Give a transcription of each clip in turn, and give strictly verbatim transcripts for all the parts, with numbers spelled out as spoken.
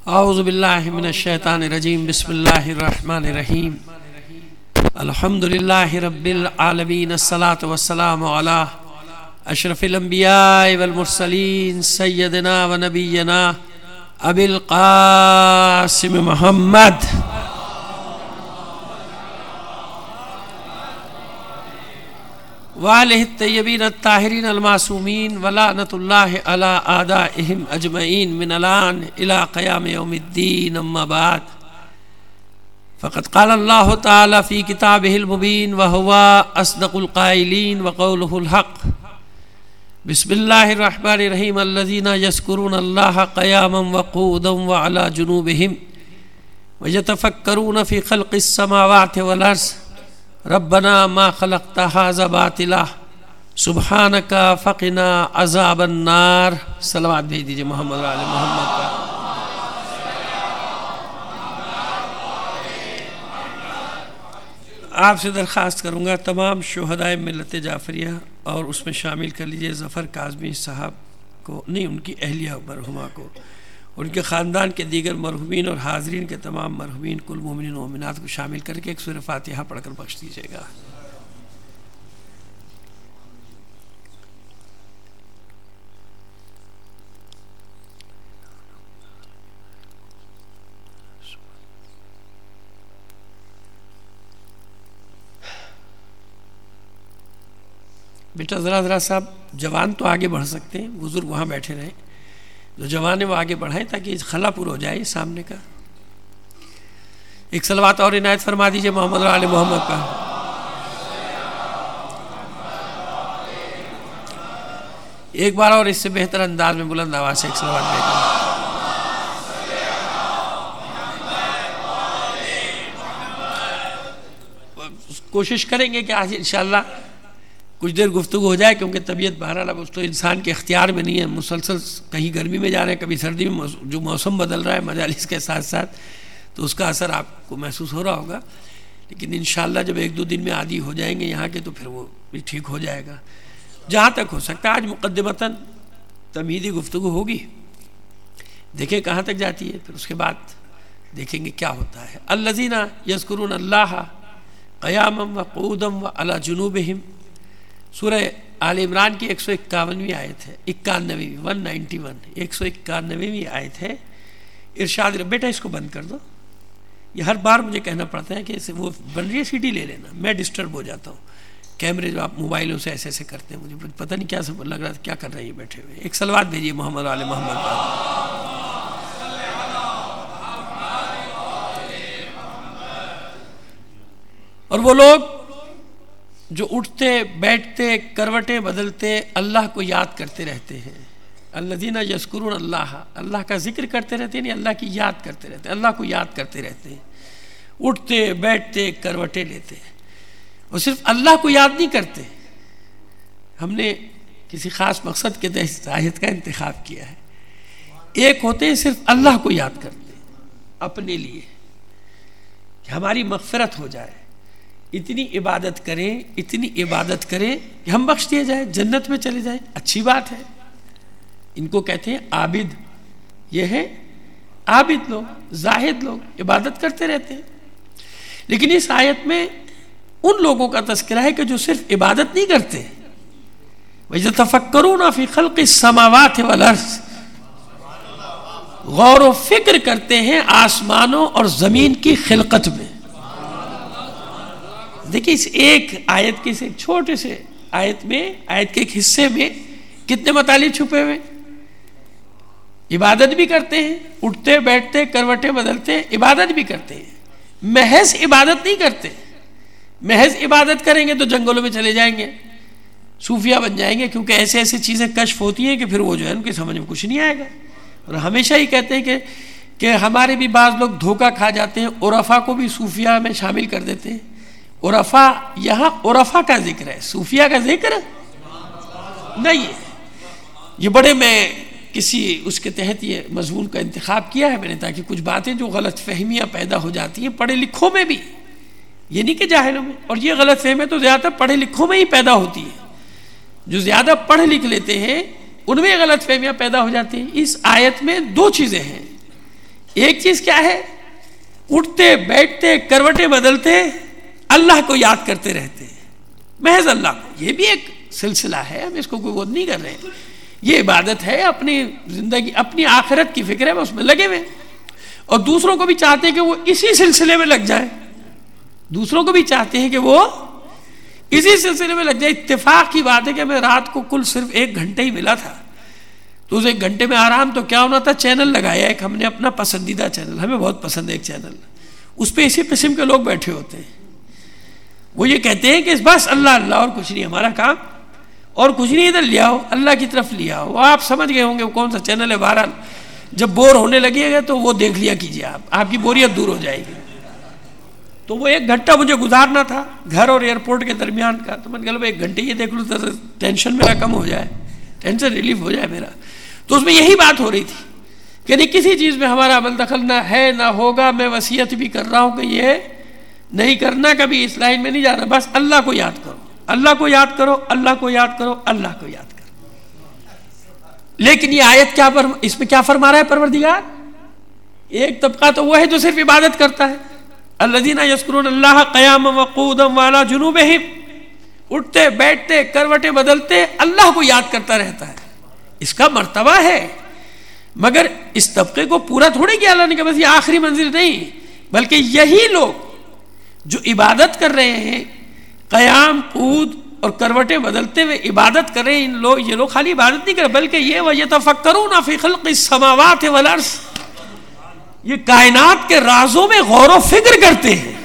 اعوذ باللہ من الشیطان الرجیم بسم اللہ الرحمن الرحیم الحمد للہ رب العالمین الصلاة والسلام علی اشرف الانبیاء والمرسلین سیدنا و نبینا ابی القاسم محمد وآلہ الطیبین الطاہرین المعصومین ولعنۃ اللہ علی اعدائہم اجمعین من الان الی قیام یوم الدین اما بعد فقد قال اللہ تعالی فی کتابہ المبین وہو اصدق القائلین وقولہ الحق بسم اللہ الرحمن الرحیم الذین یذکرون اللہ قیاما وقعودا وعلی جنوبہم ویتفکرون فی خلق السماوات والارض ربنا ما خلقت هذا باطلا سبحانک فقنا عذاب النار۔ صلوات بھیج دیجئے محمد و آل محمد کا۔ آپ سے درخواست کروں گا تمام شہدائے ملت جعفریہ اور اس میں شامل کر لیجئے ظفر کاظمی صاحب کو، نہیں ان کی اہلیہ مرحومہ کو، ان کے خاندان کے دیگر مرحومین اور حاضرین کے تمام مرحومین کل مومنین و مومنات کو شامل کر کے ایک سورہ فاتحہ پڑھ کر بخش دیجیے گا۔ بیٹا ذرا ذرا صاحب جوان تو آگے بڑھ سکتے ہیں، بزرگ وہاں بیٹھے رہیں، جو جوان ہے وہ آگے بڑھائیں تاکہ خلا پور ہو جائے سامنے کا۔ ایک صلوات اور عنایت فرما دیجئے محمد و آل محمد کا۔ ایک بار اور اس سے بہتر انداز میں بلند آواز سے ایک صلوات بھیجیں۔ کوشش کریں گے کہ آج انشاءاللہ کچھ دیر گفتگو ہو جائے، کیونکہ طبیعت بہرحال اب تو انسان کے اختیار میں نہیں ہے، مسلسل کہیں گرمی میں جا رہے ہیں کبھی سردی میں، جو موسم بدل رہا ہے مجالس کے ساتھ ساتھ، تو اس کا اثر آپ کو محسوس ہو رہا ہوگا، لیکن انشاءاللہ جب ایک دو دن میں عادی ہو جائیں گے یہاں کے تو پھر وہ بھی ٹھیک ہو جائے گا جہاں تک ہو سکتا ہے۔ آج مقدمتاً تمہیدی گفتگو ہوگی، دیکھیں کہاں تک جاتی ہے، پھر اس کے بعد دیکھیں گے کیا ہوتا ہے۔ الذین یذکرون اللہ قیاما وقعودا وعلی جنوبہم، سورہ آل عمران کی ایک سو اکاونویں آیت ہے، اکانویں ون نائنٹی ون ایک سو اکانویں آیت ہے۔ ارشاد، بیٹا اس کو بند کر دو، یہ ہر بار مجھے کہنا پڑتا ہے کہ وہ بن رہی ہے سی ڈی لے لینا، میں ڈسٹرب ہو جاتا ہوں، کیمرے جو آپ موبائلوں سے ایسے ایسے کرتے ہیں، مجھے پتہ نہیں کیا سب لگ رہا ہے کیا کر رہے ہیں بیٹھے ہوئے۔ ایک صلوات بھیجیے محمد آل محمد کا۔ اور وہ لوگ جو اٹھتے بیٹھتے کروٹیں بدلتے اللہ کو یاد کرتے رہتے ہیں، الذین یذکرون اللہ، اللہ کا ذکر کرتے رہتے ہیں، یعنی اللہ کی یاد کرتے رہتے ہیں، اللہ کو یاد کرتے رہتے ہیں، اٹھتے بیٹھتے کروٹیں لیتے ہیں، اور صرف اللہ کو یاد نہیں کرتے۔ ہم نے کسی خاص مقصد کے تحت آیت کا انتخاب کیا ہے۔ ایک ہوتے ہیں صرف اللہ کو یاد کرتے اپنے لیے کہ ہماری مغفرت ہو جائے، اتنی عبادت کریں اتنی عبادت کریں کہ ہم بخش دیے جائیں، جنت میں چلے جائیں، اچھی بات ہے۔ ان کو کہتے ہیں عابد، یہ ہے عابد لوگ، زاہد لوگ، عبادت کرتے رہتے ہیں۔ لیکن اس آیت میں ان لوگوں کا تذکرہ ہے کہ جو صرف عبادت نہیں کرتے، وَيَتَفَكَّرُونَ فِي خَلْقِ السَّمَاوَاتِ وَالْأَرْضِ، غور و فکر کرتے ہیں آسمانوں اور زمین کی خلقت میں۔ دیکھیں اس ایک آیت کے سے چھوٹے سے آیت میں، آیت کے ایک حصے میں کتنے مطالب چھپے ہوئے۔ عبادت بھی کرتے ہیں، اٹھتے بیٹھتے کروٹیں بدلتے عبادت بھی کرتے ہیں، محض عبادت نہیں کرتے۔ محض عبادت کریں گے تو جنگلوں میں چلے جائیں گے، صوفیہ بن جائیں گے، کیونکہ ایسے ایسے چیزیں کشف ہوتی ہیں کہ پھر وہ جو ہے ان کی سمجھ میں کچھ نہیں آئے گا۔ اور ہمیشہ ہی کہتے ہیں کہ کہ ہمارے بھی بعض لوگ دھوکہ کھا جاتے ہیں، عرفا کو بھی صوفیہ میں شامل کر دیتے ہیں۔ عرفا، یہاں عرفا کا ذکر ہے، صوفیہ کا ذکر نہیں ہے۔ یہ بڑے میں کسی اس کے تحت یہ مضمون کا انتخاب کیا ہے میں نے، تاکہ کچھ باتیں جو غلط فہمیاں پیدا ہو جاتی ہیں پڑھے لکھوں میں بھی، یہ نہیں کہ جاہلوں میں، اور یہ غلط فہمیاں تو زیادہ پڑھے لکھوں میں ہی پیدا ہوتی ہیں، جو زیادہ پڑھ لکھ لیتے ہیں ان میں غلط فہمیاں پیدا ہو جاتی ہیں۔ اس آیت میں دو چیزیں ہیں، ایک چیز کیا ہے، اٹھتے بیٹھتے کروٹیں بدلتے اللہ کو یاد کرتے رہتے ہیں، محض اللہ کو. یہ بھی ایک سلسلہ ہے، ہم اس کو کوئی وہ نہیں کر رہے ہیں. یہ عبادت ہے، اپنی زندگی اپنی آخرت کی فکر ہے، اس میں لگے ہوئے. اور دوسروں کو بھی چاہتے ہیں کہ وہ اسی سلسلے میں لگ جائیں، دوسروں کو بھی چاہتے ہیں کہ وہ اسی سلسلے میں لگ جائے. اتفاق کی بات ہے کہ ہمیں رات کو کل صرف ایک گھنٹے ہی ملا تھا، تو اس ایک گھنٹے میں آرام تو کیا ہونا تھا، چینل لگایا ایک ہم نے اپنا پسندیدہ چینل، ہمیں بہت پسند ہے ایک چینل، اس پہ اسی قسم کے لوگ بیٹھے ہوتے ہیں. وہ یہ کہتے ہیں کہ بس اللہ اللہ اور کچھ نہیں، ہمارا کام اور کچھ نہیں، ادھر لے آؤ اللہ کی طرف لے آؤ. آپ سمجھ گئے ہوں گے وہ کون سا چینل ہے. بہرحال جب بور ہونے لگے گا تو وہ دیکھ لیا کیجیے، آپ آپ کی بوریت دور ہو جائے گی. تو وہ ایک گھنٹہ مجھے گزارنا تھا گھر اور ایئرپورٹ کے درمیان کا، تو میں نے کہا ایک گھنٹے یہ دیکھ لوں تو ٹینشن میرا کم ہو جائے، ٹینشن ریلیف ہو جائے میرا. تو اس میں یہی بات ہو رہی تھی کہ نہیں کسی چیز میں ہمارا عمل دخل نہ ہے نہ ہوگا. میں وصیت بھی کر رہا ہوں کہ یہ نہیں کرنا، کبھی اس لائن میں نہیں جانا، بس اللہ کو یاد کرو، اللہ کو یاد کرو، اللہ کو یاد کرو، اللہ کو یاد کرو. لیکن یہ آیت کیا پر اس میں کیا فرما رہا ہے پروردگار؟ ایک طبقہ تو وہ ہے جو صرف عبادت کرتا ہے، الذین یذکرون اللہ قیاما وقعودا وعلی جنوبہم، اٹھتے بیٹھتے کروٹیں بدلتے اللہ کو یاد کرتا رہتا ہے. اس کا مرتبہ ہے، مگر اس طبقے کو پورا تھوڑی کیا اللہ نے کہ بس یہ آخری منزل نہیں، بلکہ یہی لوگ جو عبادت کر رہے ہیں، قیام قعود اور کروٹیں بدلتے ہوئے عبادت کر رہے ہیں، ان لوگ یہ لوگ خالی عبادت نہیں کر رہے بلکہ یہ وَيَتَفَكَّرُونَ فِي خَلْقِ السَّمَاوَاتِ وَالْأَرْضِ، یہ کائنات کے رازوں میں غور و فکر کرتے ہیں.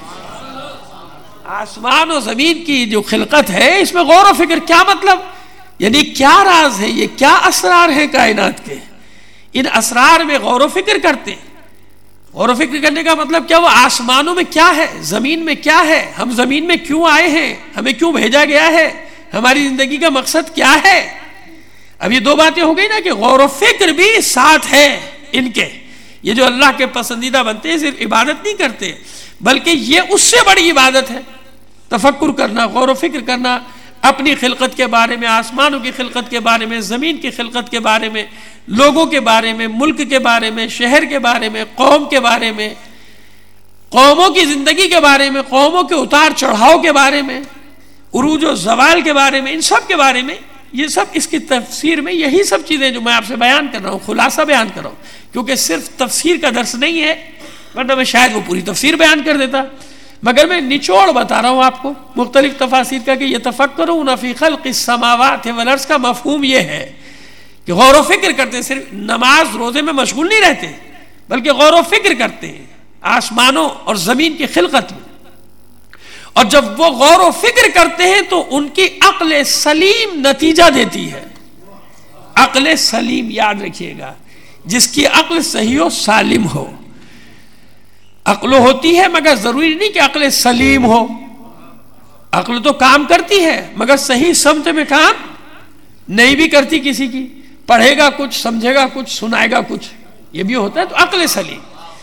آسمان و زمین کی جو خلقت ہے اس میں غور و فکر، کیا مطلب؟ یعنی کیا راز ہے، یہ کیا اسرار ہیں کائنات کے، ان اسرار میں غور و فکر کرتے ہیں. غور و فکر کرنے کا مطلب کیا، وہ آسمانوں میں کیا ہے، زمین میں کیا ہے، ہم زمین میں کیوں آئے ہیں، ہمیں کیوں بھیجا گیا ہے، ہماری زندگی کا مقصد کیا ہے. اب یہ دو باتیں ہو گئی نا کہ غور و فکر بھی ساتھ ہے ان کے. یہ جو اللہ کے پسندیدہ بنتے ہیں صرف عبادت نہیں کرتے بلکہ یہ اس سے بڑی عبادت ہے، تفکر کرنا، غور و فکر کرنا اپنی خلقت کے بارے میں، آسمانوں کی خلقت کے بارے میں، زمین کی خلقت کے بارے میں، لوگوں کے بارے میں، ملک کے بارے میں، شہر کے بارے میں، قوم کے بارے میں، قوموں کی زندگی کے بارے میں، قوموں کے اتار چڑھاؤ کے بارے میں، عروج و زوال کے بارے میں، ان سب کے بارے میں. یہ سب اس کی تفسیر میں یہی سب چیزیں جو میں آپ سے بیان کر رہا ہوں، خلاصہ بیان کر رہا ہوں، کیونکہ صرف تفسیر کا درس نہیں ہے ورنہ میں شاید وہ پوری تفسیر بیان کر دیتا، مگر میں نچوڑ بتا رہا ہوں آپ کو مختلف تفاسیر کا کہ یتفکرون فی خلق السماوات والارض کا مفہوم یہ ہے کہ غور و فکر کرتے ہیں. صرف نماز روزے میں مشغول نہیں رہتے بلکہ غور و فکر کرتے ہیں آسمانوں اور زمین کی خلقت میں. اور جب وہ غور و فکر کرتے ہیں تو ان کی عقل سلیم نتیجہ دیتی ہے. عقل سلیم یاد رکھیے گا، جس کی عقل صحیح و سالم ہو. عقل ہوتی ہے مگر ضروری نہیں کہ عقل سلیم ہو. عقل تو کام کرتی ہے مگر صحیح سمت میں کام نہیں بھی کرتی کسی کی. پڑھے گا کچھ، سمجھے گا کچھ، سنائے گا کچھ، یہ بھی ہوتا ہے. تو عقل سلیم،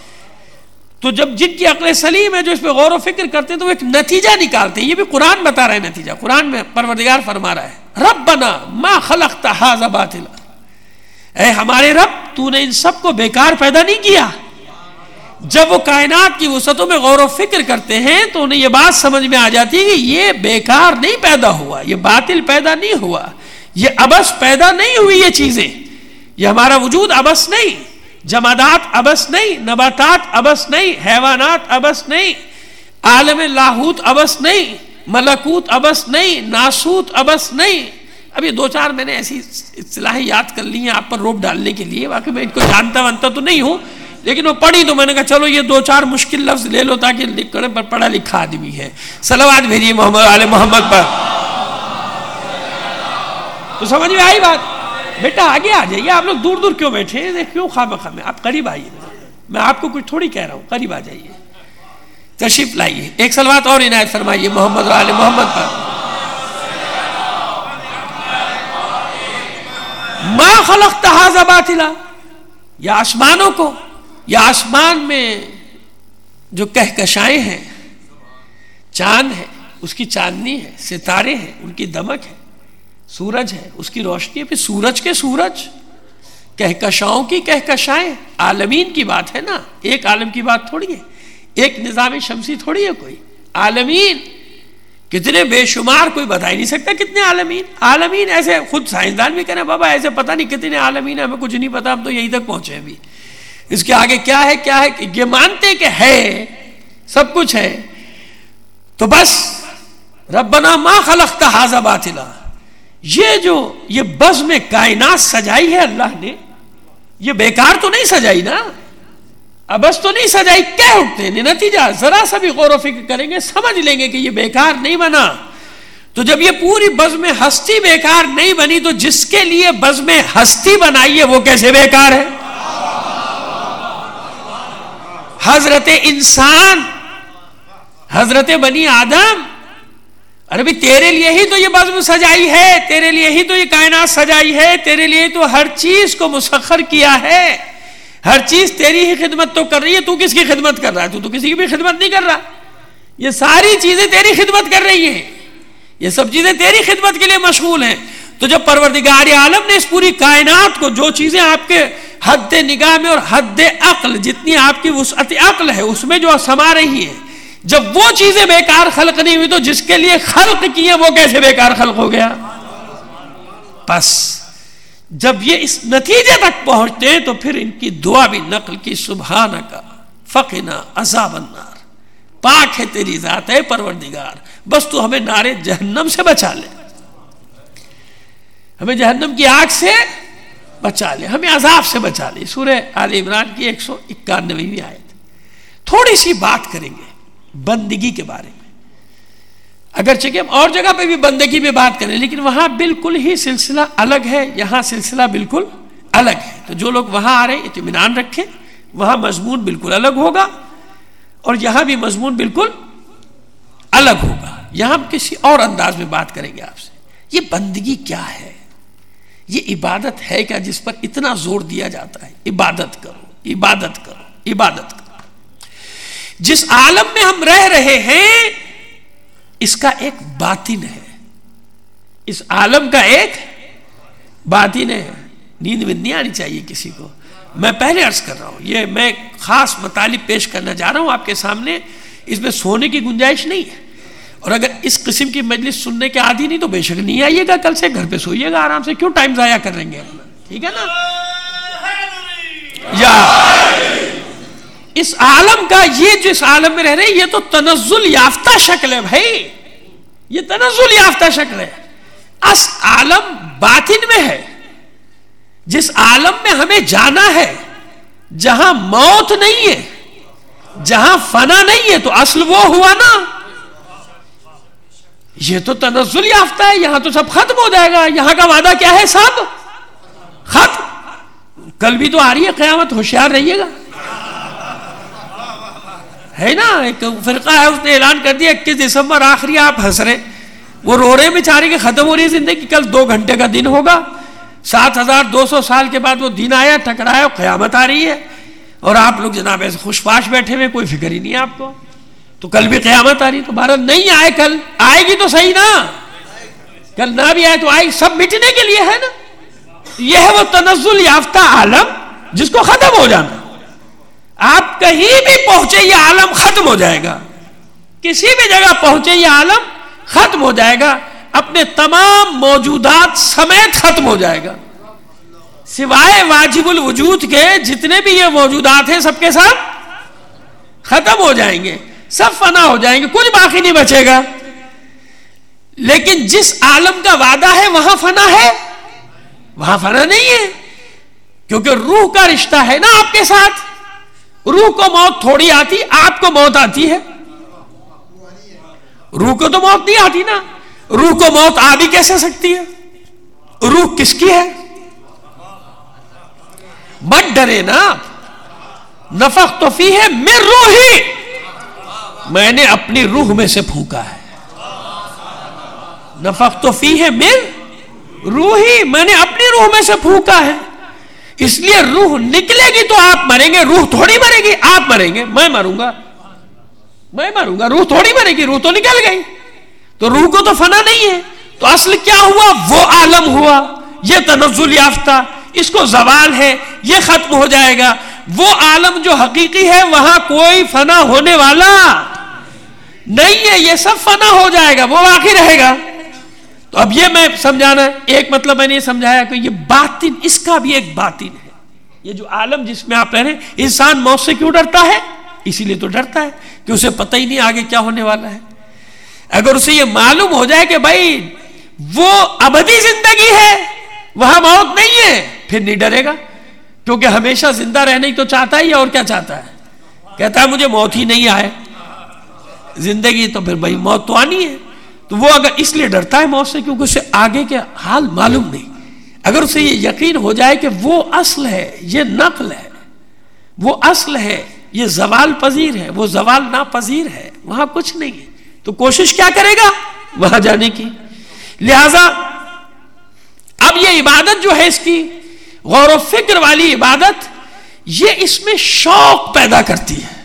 تو جب جن کی عقل سلیم ہے جو اس پہ غور و فکر کرتے ہیں تو وہ ایک نتیجہ نکالتے ہیں. یہ بھی قرآن بتا رہا ہے نتیجہ. قرآن میں پروردگار فرما رہا ہے ربنا ما خلقت ھذا باطلا، اے ہمارے رب تو نے ان سب کو بیکار پیدا نہیں کیا. جب وہ کائنات کی وسعتوں میں غور و فکر کرتے ہیں تو انہیں یہ بات سمجھ میں آ جاتی ہے کہ یہ بیکار نہیں پیدا ہوا، یہ باطل پیدا نہیں ہوا، یہ عبث پیدا نہیں ہوئی. یہ چیزیں، یہ ہمارا وجود عبث نہیں، جمادات عبث نہیں، نباتات عبث نہیں، حیوانات عبث نہیں، عالم لاہوت عبث نہیں، ملکوت عبث نہیں، ناسوت عبث نہیں. اب یہ دو چار میں نے ایسی اصطلاحیں یاد کر لی ہیں آپ پر روپ ڈالنے کے لیے، واقعی میں ان کو جانتا وانتا تو نہیں ہوں لیکن وہ پڑھی تو میں نے کہا چلو یہ دو چار مشکل لفظ لے لو تاکہ لکھنے پر پڑھا لکھا آدمی ہے. صلوات بھیجیے محمد آل محمد پر. تو سمجھ میں آئی بات؟ بیٹا آگے آ جائیے، آپ لوگ دور دور کیوں بیٹھے ہیں، کیوں خواہ مخواہ میں؟ آپ قریب آئیے، میں آپ کو کچھ تھوڑی کہہ رہا ہوں، قریب آ جائیے، تشریف لائیے. ایک صلوات اور عنایت فرمائیے محمد آل محمد پر. ما خلقت ھذا باطلا، یا آسمانوں کو، یا آسمان میں جو کہکشائیں ہیں، چاند ہے، اس کی چاندنی ہے، ستارے ہیں، ان کی دمک ہے، سورج ہے، اس کی روشنی ہے. پھر سورج کے سورج کہکشاؤں کی کہکشائیں، عالمین کی بات ہے نا، ایک عالم کی بات تھوڑی ہے، ایک نظام شمسی تھوڑی ہے کوئی، عالمین کتنے بے شمار، کوئی بتا ہی نہیں سکتا کتنے عالمین. عالمین ایسے خود سائنسدان بھی کہنا بابا ایسے پتہ نہیں کتنے عالمین ہیں، ہمیں کچھ نہیں پتا، ہم تو یہیں تک پہنچے ابھی، اس کے آگے کیا ہے کیا ہے. یہ مانتے کہ ہے سب کچھ ہے، تو بس ربنا ما خلقت ھذا باطلا، یہ جو یہ بزم کائنات سجائی ہے اللہ نے، یہ بیکار تو نہیں سجائی نا، ابس تو نہیں سجائی. کہہ اٹھتے ہیں نتیجہ ذرا سا بھی غور و فکر کریں گے سمجھ لیں گے کہ یہ بیکار نہیں بنا. تو جب یہ پوری بزم ہستی بیکار نہیں بنی تو جس کے لیے بزم ہستی بنائی ہے وہ کیسے بیکار ہے؟ حضرت انسان، حضرت بنی آدم، ارے بھی تیرے لیے ہی تو یہ بزم سجائی ہے، تیرے لیے ہی تو یہ کائنات سجائی ہے، تیرے لیے تو ہر چیز کو مسخر کیا ہے، ہر چیز تیری ہی خدمت تو کر رہی ہے. تو کس کی خدمت کر رہا ہے؟ تو تو کسی کی بھی خدمت نہیں کر رہا، یہ ساری چیزیں تیری خدمت کر رہی ہیں، یہ سب چیزیں تیری خدمت کے لیے مشغول ہیں. تو جب پروردگار عالم نے اس پوری کائنات کو، جو چیزیں آپ کے حد نگاہ میں اور حد عقل جتنی آپ کی وسعت عقل ہے اس میں جو سما رہی ہیں، جب وہ چیزیں بیکار خلق نہیں ہوئی تو جس کے لیے خلق کی ہیں وہ کیسے بیکار خلق ہو گیا؟ پس جب یہ اس نتیجے تک پہنچتے ہیں تو پھر ان کی دعا بھی نقل کی، سبحانک فقنا عذاب النار، پاک ہے تیری ذات ہے پروردگار، بس تو ہمیں نارے جہنم سے بچا لے، ہمیں جہنم کی آگ سے بچا لے، ہمیں عذاب سے بچا لے. سورہ آل عمران کی ایک سو اکانویں آیت. تھوڑی سی بات کریں گے بندگی کے بارے میں، اگرچہ کہ ہم اور جگہ پہ بھی بندگی میں بات کریں لیکن وہاں بالکل ہی سلسلہ الگ ہے، یہاں سلسلہ بالکل الگ ہے. تو جو لوگ وہاں آ رہے ہیں اطمینان رکھیں، وہاں مضمون بالکل الگ ہوگا اور یہاں بھی مضمون بالکل الگ ہوگا. یہاں ہم کسی اور انداز میں بات کریں گے آپ سے. یہ بندگی کیا ہے؟ یہ عبادت ہے کیا جس پر اتنا زور دیا جاتا ہے؟ عبادت کرو، عبادت کرو، عبادت کرو. جس عالم میں ہم رہ رہے ہیں اس کا ایک باطن ہے، اس عالم کا ایک باطن ہے. نیند میں نہیں آنی چاہیے کسی کو. میں پہلے عرض کر رہا ہوں، یہ میں خاص مطالب پیش کرنا جا رہا ہوں آپ کے سامنے، اس میں سونے کی گنجائش نہیں ہے. اور اگر اس قسم کی مجلس سننے کے عادی نہیں تو بے شک نہیں آئیے گا، کل سے گھر پہ سوئیے گا آرام سے، کیوں ٹائم ضائع کر رہیں گے اپنا، ٹھیک ہے نا. یا اس عالم کا، یہ جس عالم میں رہ رہے ہیں یہ تو تنزل یافتہ شکل ہے بھائی، یہ تنزل یافتہ شکل ہے. اس عالم باطن میں ہے، جس عالم میں ہمیں جانا ہے، جہاں موت نہیں ہے، جہاں فنا نہیں ہے، تو اصل وہ ہوا نا. یہ تو تنزل یافتہ ہے، یہاں تو سب ختم ہو جائے گا. یہاں کا وعدہ کیا ہے؟ سب ختم. کل بھی تو آ رہی ہے قیامت، ہوشیار رہیے گا. ہے نا، ایک فرقہ ہے اس نے اعلان کر دیا اکیس دسمبر آخری، آپ ہنس رہے، وہ رو رہے بیچارے کہ ختم ہو رہی ہے زندگی، کل دو گھنٹے کا دن ہوگا، سات ہزار دو سو سال کے بعد وہ دن آیا، ٹکرایا، قیامت آ رہی ہے، اور آپ لوگ جناب ایسے خوش پاش بیٹھے ہوئے، کوئی فکر ہی نہیں ہے آپ کو. تو کل بھی قیامت آ رہی، تو بھارت نہیں آئے، کل آئے گی تو صحیح نا، کل نہ بھی آئے تو آئے، سب مٹنے کے لیے ہے نا. یہ ہے وہ تنزل یافتہ عالم جس کو ختم ہو جانا. آپ کہیں بھی پہنچے یہ عالم ختم ہو جائے گا، کسی بھی جگہ پہنچے یہ عالم ختم ہو جائے گا، اپنے تمام موجودات سمیت ختم ہو جائے گا، سوائے واجب الوجود کے جتنے بھی یہ موجودات ہیں سب کے ساتھ ختم ہو جائیں گے، سب فنا ہو جائیں گے، کچھ باقی نہیں بچے گا. لیکن جس عالم کا وعدہ ہے وہاں فنا ہے، وہاں فنا نہیں ہے، کیونکہ روح کا رشتہ ہے نا آپ کے ساتھ. روح کو موت تھوڑی آتی، آپ کو موت آتی ہے، روح کو تو موت نہیں آتی نا. روح کو موت آ بھی کیسے سکتی ہے؟ روح کس کی ہے؟ مت ڈرے نا، نفخت فیہ من روحی، میں نے اپنی روح میں سے پھونکا ہے. نفخت فیہ من روحی، میں نے اپنی روح میں سے پھونکا ہے. اس لیے روح نکلے گی تو آپ مریں گے، روح تھوڑی مرے گی، آپ مریں گے، میں مروں گا، میں مروں گا، روح تھوڑی مرے گی، روح تو نکل گئی. تو روح کو تو فنا نہیں ہے. تو اصل کیا ہوا؟ وہ عالم ہوا، یہ تنزل یافتہ. اس کو زوال ہے، یہ ختم ہو جائے گا. وہ عالم جو حقیقی ہے وہاں کوئی فنا ہونے والا نہیں ہے، یہ سب فنا ہو جائے گا، وہ باقی رہے گا. تو اب یہ میں سمجھانا ہے، ایک مطلب میں نے یہ سمجھایا کہ یہ باطن، اس کا بھی ایک باطن ہے. یہ جو عالم جس میں آپ رہ رہے ہیں، انسان موت سے کیوں ڈرتا ہے؟ اسی لیے تو ڈرتا ہے کہ اسے پتہ ہی نہیں آگے کیا ہونے والا ہے. اگر اسے یہ معلوم ہو جائے کہ بھائی وہ ابدی زندگی ہے، وہاں موت نہیں ہے، پھر نہیں ڈرے گا، کیونکہ ہمیشہ زندہ رہنے تو چاہتا ہی ہے. اور کیا چاہتا ہے؟ کہتا ہے مجھے موت ہی نہیں آئے. زندگی تو پھر بھائی موت تو آنی ہے. تو وہ اگر اس لیے ڈرتا ہے موت سے کیونکہ اسے آگے کے حال معلوم نہیں. اگر اسے یہ یقین ہو جائے کہ وہ اصل ہے، یہ نقل ہے، وہ اصل ہے، یہ زوال پذیر ہے، وہ زوال ناپذیر ہے، وہاں کچھ نہیں ہے، تو کوشش کیا کرے گا؟ وہاں جانے کی. لہذا اب یہ عبادت جو ہے، اس کی غور و فکر والی عبادت، یہ اس میں شوق پیدا کرتی ہے.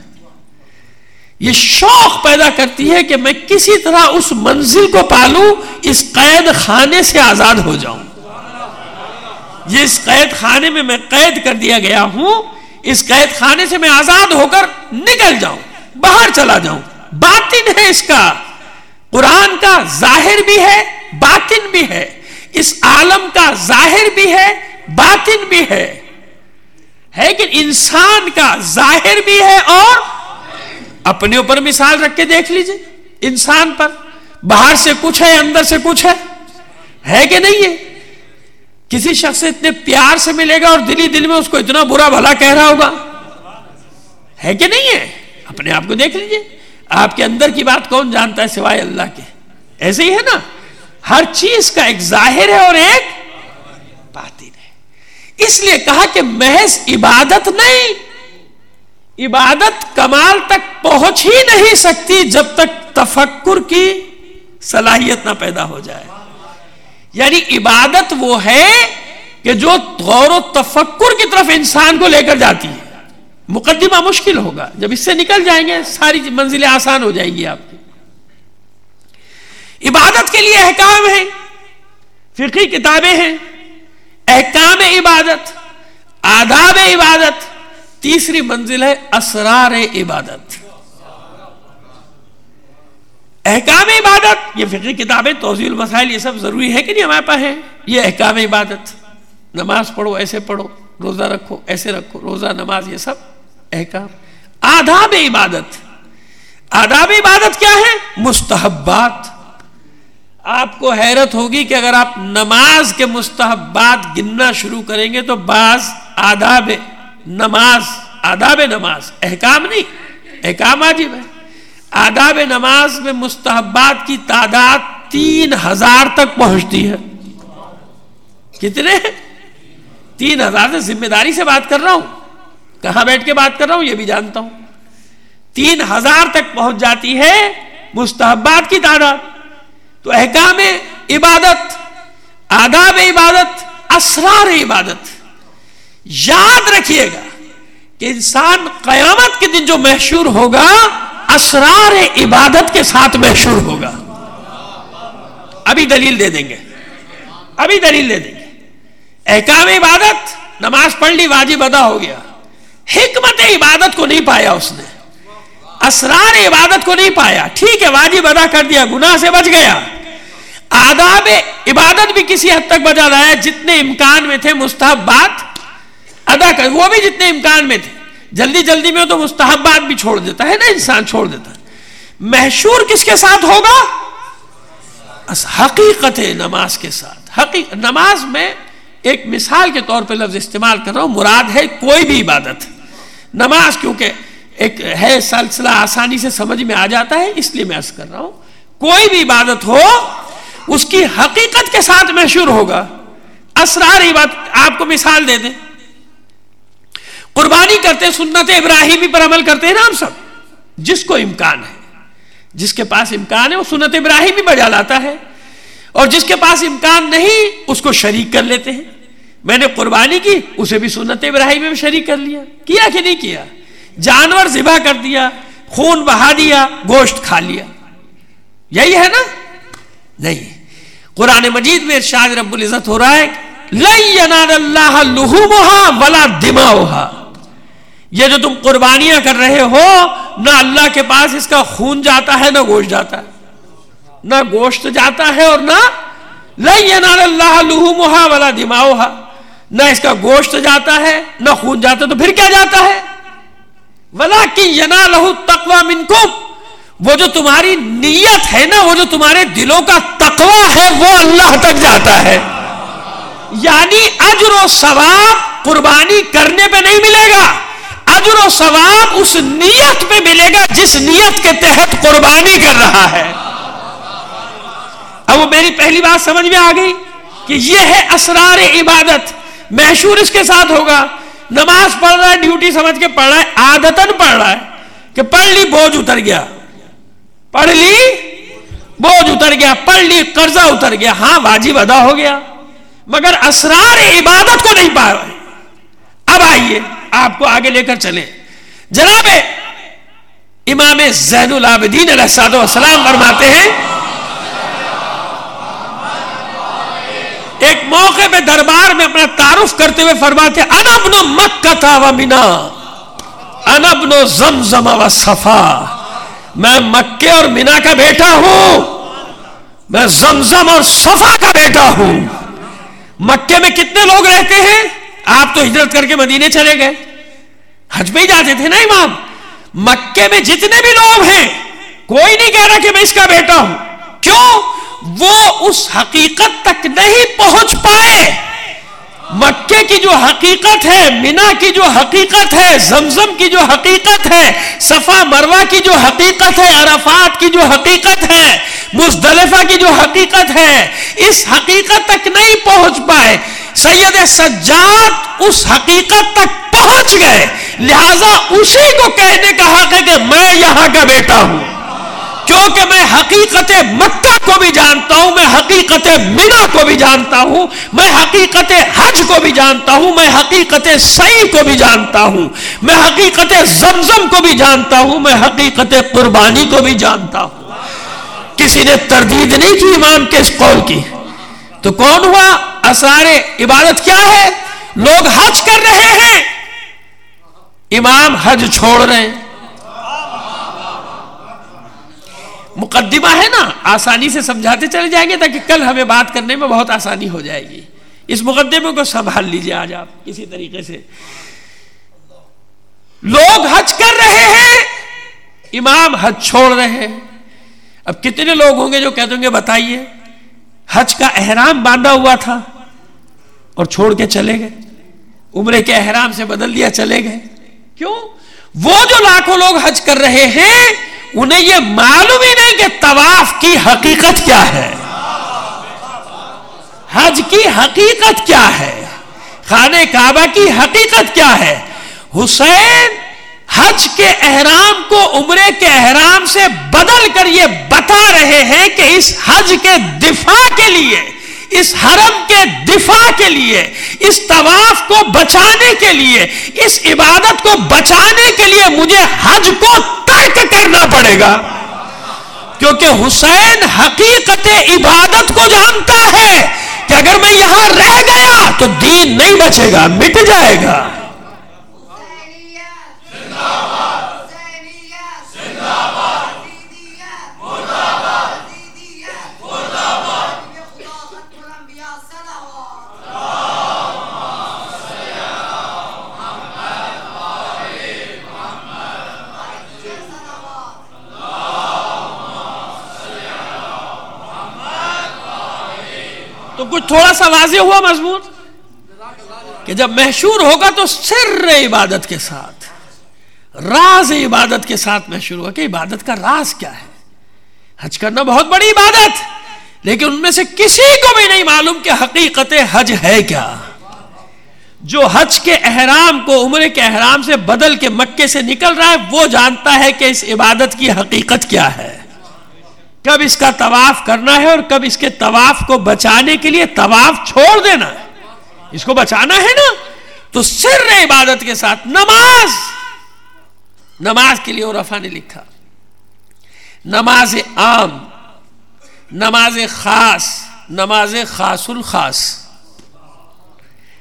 یہ شوق پیدا کرتی ہے کہ میں کسی طرح اس منزل کو پالوں، اس قید خانے سے آزاد ہو جاؤں. یہ اس قید خانے میں میں قید کر دیا گیا ہوں، اس قید خانے سے میں آزاد ہو کر نکل جاؤں، باہر چلا جاؤں. باطن ہے اس کا، قرآن کا ظاہر بھی ہے باطن بھی ہے، اس عالم کا ظاہر بھی ہے باطن بھی ہے. ہے کہ انسان کا ظاہر بھی ہے، اور اپنے اوپر مثال رکھ کے دیکھ لیجئے، انسان پر باہر سے کچھ ہے، اندر سے کچھ ہے. ہے کہ نہیں ہے؟ کسی شخص سے اتنے پیار سے ملے گا اور دلی دل میں اس کو اتنا برا بھلا کہہ رہا ہوگا. ہے کہ نہیں ہے؟ اپنے آپ کو دیکھ لیجئے. آپ کے اندر کی بات کون جانتا ہے سوائے اللہ کے؟ ایسے ہی ہے نا، ہر چیز کا ایک ظاہر ہے اور ایک باطن ہے. اس لیے کہا کہ محض عبادت نہیں، عبادت کمال تک پہنچ ہی نہیں سکتی جب تک تفکر کی صلاحیت نہ پیدا ہو جائے. یعنی عبادت وہ ہے کہ جو غور و تفکر کی طرف انسان کو لے کر جاتی ہے. مقدمہ مشکل ہوگا، جب اس سے نکل جائیں گے ساری منزلیں آسان ہو جائیں گی آپ کی. عبادت کے لیے احکام ہیں، فقہی کتابیں ہیں، احکام عبادت، آداب عبادت. تیسری منزل ہے اسرار عبادت. احکام عبادت، یہ فقہی کتابیں، توضیح المسائل، یہ سب ضروری ہے کہ نہیں ہمارے پاس ہے. یہ احکام عبادت، نماز پڑھو ایسے پڑھو، روزہ رکھو ایسے رکھو، روزہ نماز، یہ سب احکام. آداب عبادت، آداب عبادت کیا ہے؟ مستحبات. آپ کو حیرت ہوگی کہ اگر آپ نماز کے مستحبات گننا شروع کریں گے تو بعض آداب نماز، آداب نماز، احکام نہیں، احکام واجب ہے. آداب نماز میں مستحبات کی تعداد تین ہزار تک پہنچتی ہے. کتنے؟ تین ہزار. سے ذمہ داری سے بات کر رہا ہوں، کہاں بیٹھ کے بات کر رہا ہوں یہ بھی جانتا ہوں. تین ہزار تک پہنچ جاتی ہے مستحبات کی تعداد. تو احکام عبادت، آداب عبادت، اسرار عبادت. یاد رکھیے گا کہ انسان قیامت کے دن جو محشور ہوگا اسرار عبادت کے ساتھ محشور ہوگا. ابھی دلیل دے دیں گے، ابھی دلیل دے دیں گے. احکام عبادت، نماز پڑھ لی، واجب ادا ہو گیا. حکمت عبادت کو نہیں پایا اس نے، اسرار عبادت کو نہیں پایا. ٹھیک ہے واجب ادا کر دیا، گناہ سے بچ گیا. آداب عبادت بھی کسی حد تک بچا لایا، جتنے امکان میں تھے مستحبات ادا کر، وہ بھی جتنے امکان میں تھے. جلدی جلدی میں تو مستحبات بھی چھوڑ دیتا ہے نا انسان، چھوڑ دیتا ہے. محشور کس کے ساتھ ہوگا؟ حقیقت نماز کے ساتھ. حقیقت نماز میں ایک مثال کے طور پہ لفظ استعمال کر رہا ہوں، مراد ہے کوئی بھی عبادت. نماز کیونکہ ایک ہے سلسلہ آسانی سے سمجھ میں آ جاتا ہے، اس لیے میں عرض کر رہا ہوں کوئی بھی عبادت ہو اس کی حقیقت کے ساتھ محشور ہوگا. اسرار عبادت، آپ کو مثال دے دیں، قربانی کرتے، سنت ابراہیمی پر عمل کرتے ہیں نا ہم سب. جس کو امکان ہے، جس کے پاس امکان ہے وہ سنت ابراہیمی بجا لاتا ہے، اور جس کے پاس امکان نہیں اس کو شریک کر لیتے ہیں. میں نے قربانی کی، اسے بھی سنت ابراہیمی میں شریک کر لیا. کیا کہ نہیں کیا؟ جانور ذبح کر دیا، خون بہا دیا، گوشت کھا لیا. یہی ہے نا؟ نہیں. قرآن مجید میں ارشاد رب العزت ہو رہا ہے لن ینال اللہ لحومها ولا دماؤها، یہ جو تم قربانیاں کر رہے ہو نہ اللہ کے پاس اس کا خون جاتا ہے نہ گوشت جاتا ہے، نہ گوشت جاتا ہے اور نہ لن ینال اللہ لحومها ولا دماؤها، نہ اس کا گوشت جاتا ہے نہ خون جاتا ہے، تو پھر کیا جاتا ہے؟ وَلَكِنْ يَنَالَهُ التَّقْوَى مِنْكُمْ، وہ جو تمہاری نیت ہے نا، وہ جو تمہارے دلوں کا تقوی ہے وہ اللہ تک جاتا ہے. یعنی اجر و ثواب قربانی کرنے پہ نہیں ملے گا، اجر و ثواب اس نیت پہ ملے گا جس نیت کے تحت قربانی کر رہا ہے. اب وہ میری پہلی بات سمجھ میں آ گئی کہ یہ ہے اسرار عبادت. محشور اس کے ساتھ ہوگا. نماز پڑھ رہا ہے ڈیوٹی سمجھ کے پڑھ رہا ہے، عادتاً پڑھ رہا ہے کہ پڑھ لی بوجھ اتر گیا، پڑھ لی بوجھ اتر گیا، پڑھ لی قرضہ اتر گیا، ہاں واجب ادا ہو گیا، مگر اسرار عبادت کو نہیں پا رہے. اب آئیے آپ کو آگے لے کر چلیں. جناب امام زین العابدین علیہ السلام فرماتے ہیں، ایک موقع پہ دربار میں اپنا تعارف کرتے ہوئے فرماتے ہیں، انا ابن مکہ و منا، انا ابن زمزم و صفا، میں مکے اور منا کا بیٹا ہوں، میں زمزم اور صفا کا بیٹا ہوں. مکے میں کتنے لوگ رہتے ہیں؟ آپ تو ہجرت کر کے مدینے چلے گئے، حج پہ ہی جاتے تھے نا امام. مکے میں جتنے بھی لوگ ہیں کوئی نہیں کہہ رہا کہ میں اس کا بیٹا ہوں. کیوں؟ وہ اس حقیقت تک نہیں پہنچ پائے. مکے کی جو حقیقت ہے، منا کی جو حقیقت ہے، زمزم کی جو حقیقت ہے، صفا مروہ کی جو حقیقت ہے، عرفات کی جو حقیقت ہے، مزدلفہ کی جو حقیقت ہے، اس حقیقت تک نہیں پہنچ پائے. سید سجاد اس حقیقت تک پہنچ گئے، لہذا اسی کو کہنے کا حق ہے کہ میں یہاں کا بیٹا ہوں، کیونکہ میں حقیقت مکہ کو بھی جانتا ہوں، میں حقیقت منا کو بھی جانتا ہوں، میں حقیقت حج کو بھی جانتا ہوں، میں حقیقت سعی کو بھی جانتا ہوں، میں حقیقت زمزم کو بھی جانتا ہوں، میں حقیقت قربانی کو بھی جانتا ہوں. کسی نے تردید نہیں کی امام کے اس قول کی. تو کون ہوا؟ اسرار عبادت کیا ہے؟ لوگ حج کر رہے ہیں، امام حج چھوڑ رہے ہیں. مقدمہ ہے نا، آسانی سے سمجھاتے چلے جائیں گے تاکہ کل ہمیں بات کرنے میں بہت آسانی ہو جائے گی. اس مقدمے کو سنبھال لیجئے آج آپ کسی طریقے سے. لوگ حج کر رہے ہیں، امام حج چھوڑ رہے ہیں. اب کتنے لوگ ہوں گے جو کہتے ہوں گے بتائیے حج کا احرام باندھا ہوا تھا اور چھوڑ کے چلے گئے، عمرے کے احرام سے بدل دیا چلے گئے. کیوں؟ وہ جو لاکھوں لوگ حج کر رہے ہیں انہیں یہ معلوم ہی نہیں کہ طواف کی حقیقت کیا ہے، حج کی حقیقت کیا ہے، خانہ کعبہ کی حقیقت کیا ہے. حسین حج کے احرام کو عمرے کے احرام سے بدل کر یہ بتا رہے ہیں کہ اس حج کے دفاع کے لیے، اس حرم کے دفاع کے لیے، اس طواف کو بچانے کے لیے، اس عبادت کو بچانے کے لیے مجھے حج کو ترک کرنا پڑے گا. کیونکہ حسین حقیقت عبادت کو جانتا ہے کہ اگر میں یہاں رہ گیا تو دین نہیں بچے گا، مٹ جائے گا. تو کچھ تھوڑا سا واضح ہوا مضمون کہ جب محشور ہوگا تو سر عبادت کے ساتھ، راز عبادت کے ساتھ محشور ہوگا کہ عبادت کا راز کیا ہے. حج کرنا بہت بڑی عبادت، لیکن ان میں سے کسی کو بھی نہیں معلوم کہ حقیقت حج ہے کیا. جو حج کے احرام کو عمرے کے احرام سے بدل کے مکے سے نکل رہا ہے وہ جانتا ہے کہ اس عبادت کی حقیقت کیا ہے، کب اس کا طواف کرنا ہے اور کب اس کے طواف کو بچانے کے لیے طواف چھوڑ دینا ہے. اس کو بچانا ہے نا. تو سر عبادت کے ساتھ نماز، نماز کے لیے عرفا نے لکھا نماز عام، نماز خاص، نماز خاص الخاص.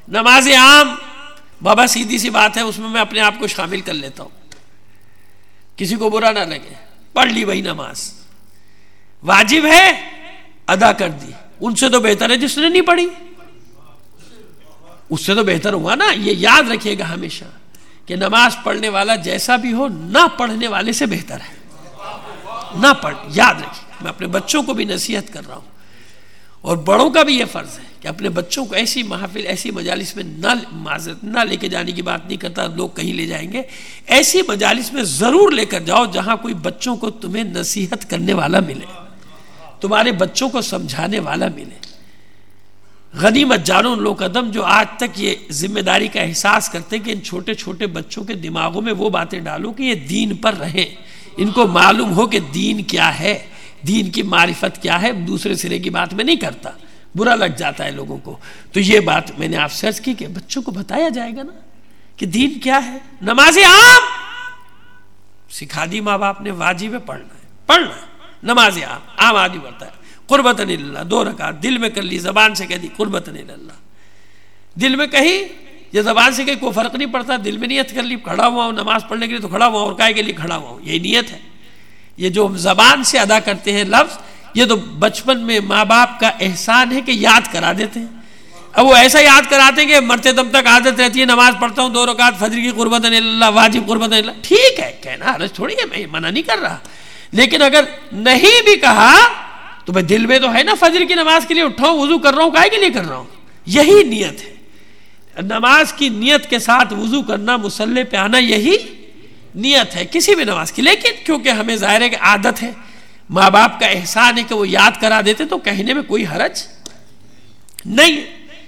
نماز عام بابا سیدھی سی بات ہے، اس میں میں اپنے آپ کو شامل کر لیتا ہوں، کسی کو برا نہ لگے، پڑھ لی وہی نماز، واجب ہے ادا کر دی، ان سے تو بہتر ہے جس نے نہیں پڑھی، اس سے تو بہتر ہوا نا۔ یہ یاد رکھیے گا ہمیشہ کہ نماز پڑھنے والا جیسا بھی ہو نہ پڑھنے والے سے بہتر ہے، نہ پڑھ، یاد رکھیے۔ میں اپنے بچوں کو بھی نصیحت کر رہا ہوں، اور بڑوں کا بھی یہ فرض ہے کہ اپنے بچوں کو ایسی محافل، ایسی مجالس میں نہ معذرت نہ لے کے جانے کی بات نہیں کرتا، لوگ کہیں لے جائیں گے، ایسی مجالس میں ضرور لے کر جاؤ جہاں کوئی بچوں کو تمہیں نصیحت کرنے والا ملے، تمہارے بچوں کو سمجھانے والا ملے۔ غنیمت جانو ان لوگ قدم جو آج تک یہ ذمہ داری کا احساس کرتے کہ ان چھوٹے چھوٹے بچوں کے دماغوں میں وہ باتیں ڈالو کہ یہ دین پر رہیں، ان کو معلوم ہو کہ دین کیا ہے، دین کی معرفت کیا ہے۔ دوسرے سرے کی بات میں نہیں کرتا، برا لگ جاتا ہے لوگوں کو، تو یہ بات میں نے آپ سے عرض کی کہ بچوں کو بتایا جائے گا نا کہ دین کیا ہے۔ نماز عام سکھا دی ماں باپ نے، واجب ہے، پڑھنا ہے، پڑھنا ہے، نماز عام عام آدمی پڑھتا ہے، قربتاً اللہ، دو رکعت دل میں کر لی، زبان سے کہہ دی قربتاً اللہ، دل میں کہی یا زبان سے کہی کوئی فرق نہیں پڑتا، دل میں نیت کر لی، کھڑا ہوا ہوں نماز پڑھنے کے لیے تو کھڑا ہوا ہوں، اور کائے کے لیے کھڑا ہوا ہوں، یہی نیت ہے۔ یہ جو زبان سے ادا کرتے ہیں لفظ، یہ تو بچپن میں ماں باپ کا احسان ہے کہ یاد کرا دیتے ہیں۔ اب وہ ایسا یاد کراتے ہیں کہ مرتے دم تک عادت رہتی ہے، نماز پڑھتا ہوں دو رکعت فجر کی قربتاً اللہ، واجب قربتاً اللہ، ٹھیک ہے کہنا حرج تھوڑی ہے، میں منع نہیں کر رہا، لیکن اگر نہیں بھی کہا تو میں دل میں تو ہے نا فجر کی نماز کے لیے اٹھا ہوں، وضو کر رہا ہوں، کائے کے لیے کر رہا ہوں، یہی نیت ہے۔ نماز کی نیت کے ساتھ وضو کرنا، مصلی پہ آنا، یہی نیت ہے کسی بھی نماز کی، لیکن کیونکہ ہمیں ظاہر ہے کہ عادت ہے، ماں باپ کا احسان ہے کہ وہ یاد کرا دیتے تو کہنے میں کوئی حرج نہیں۔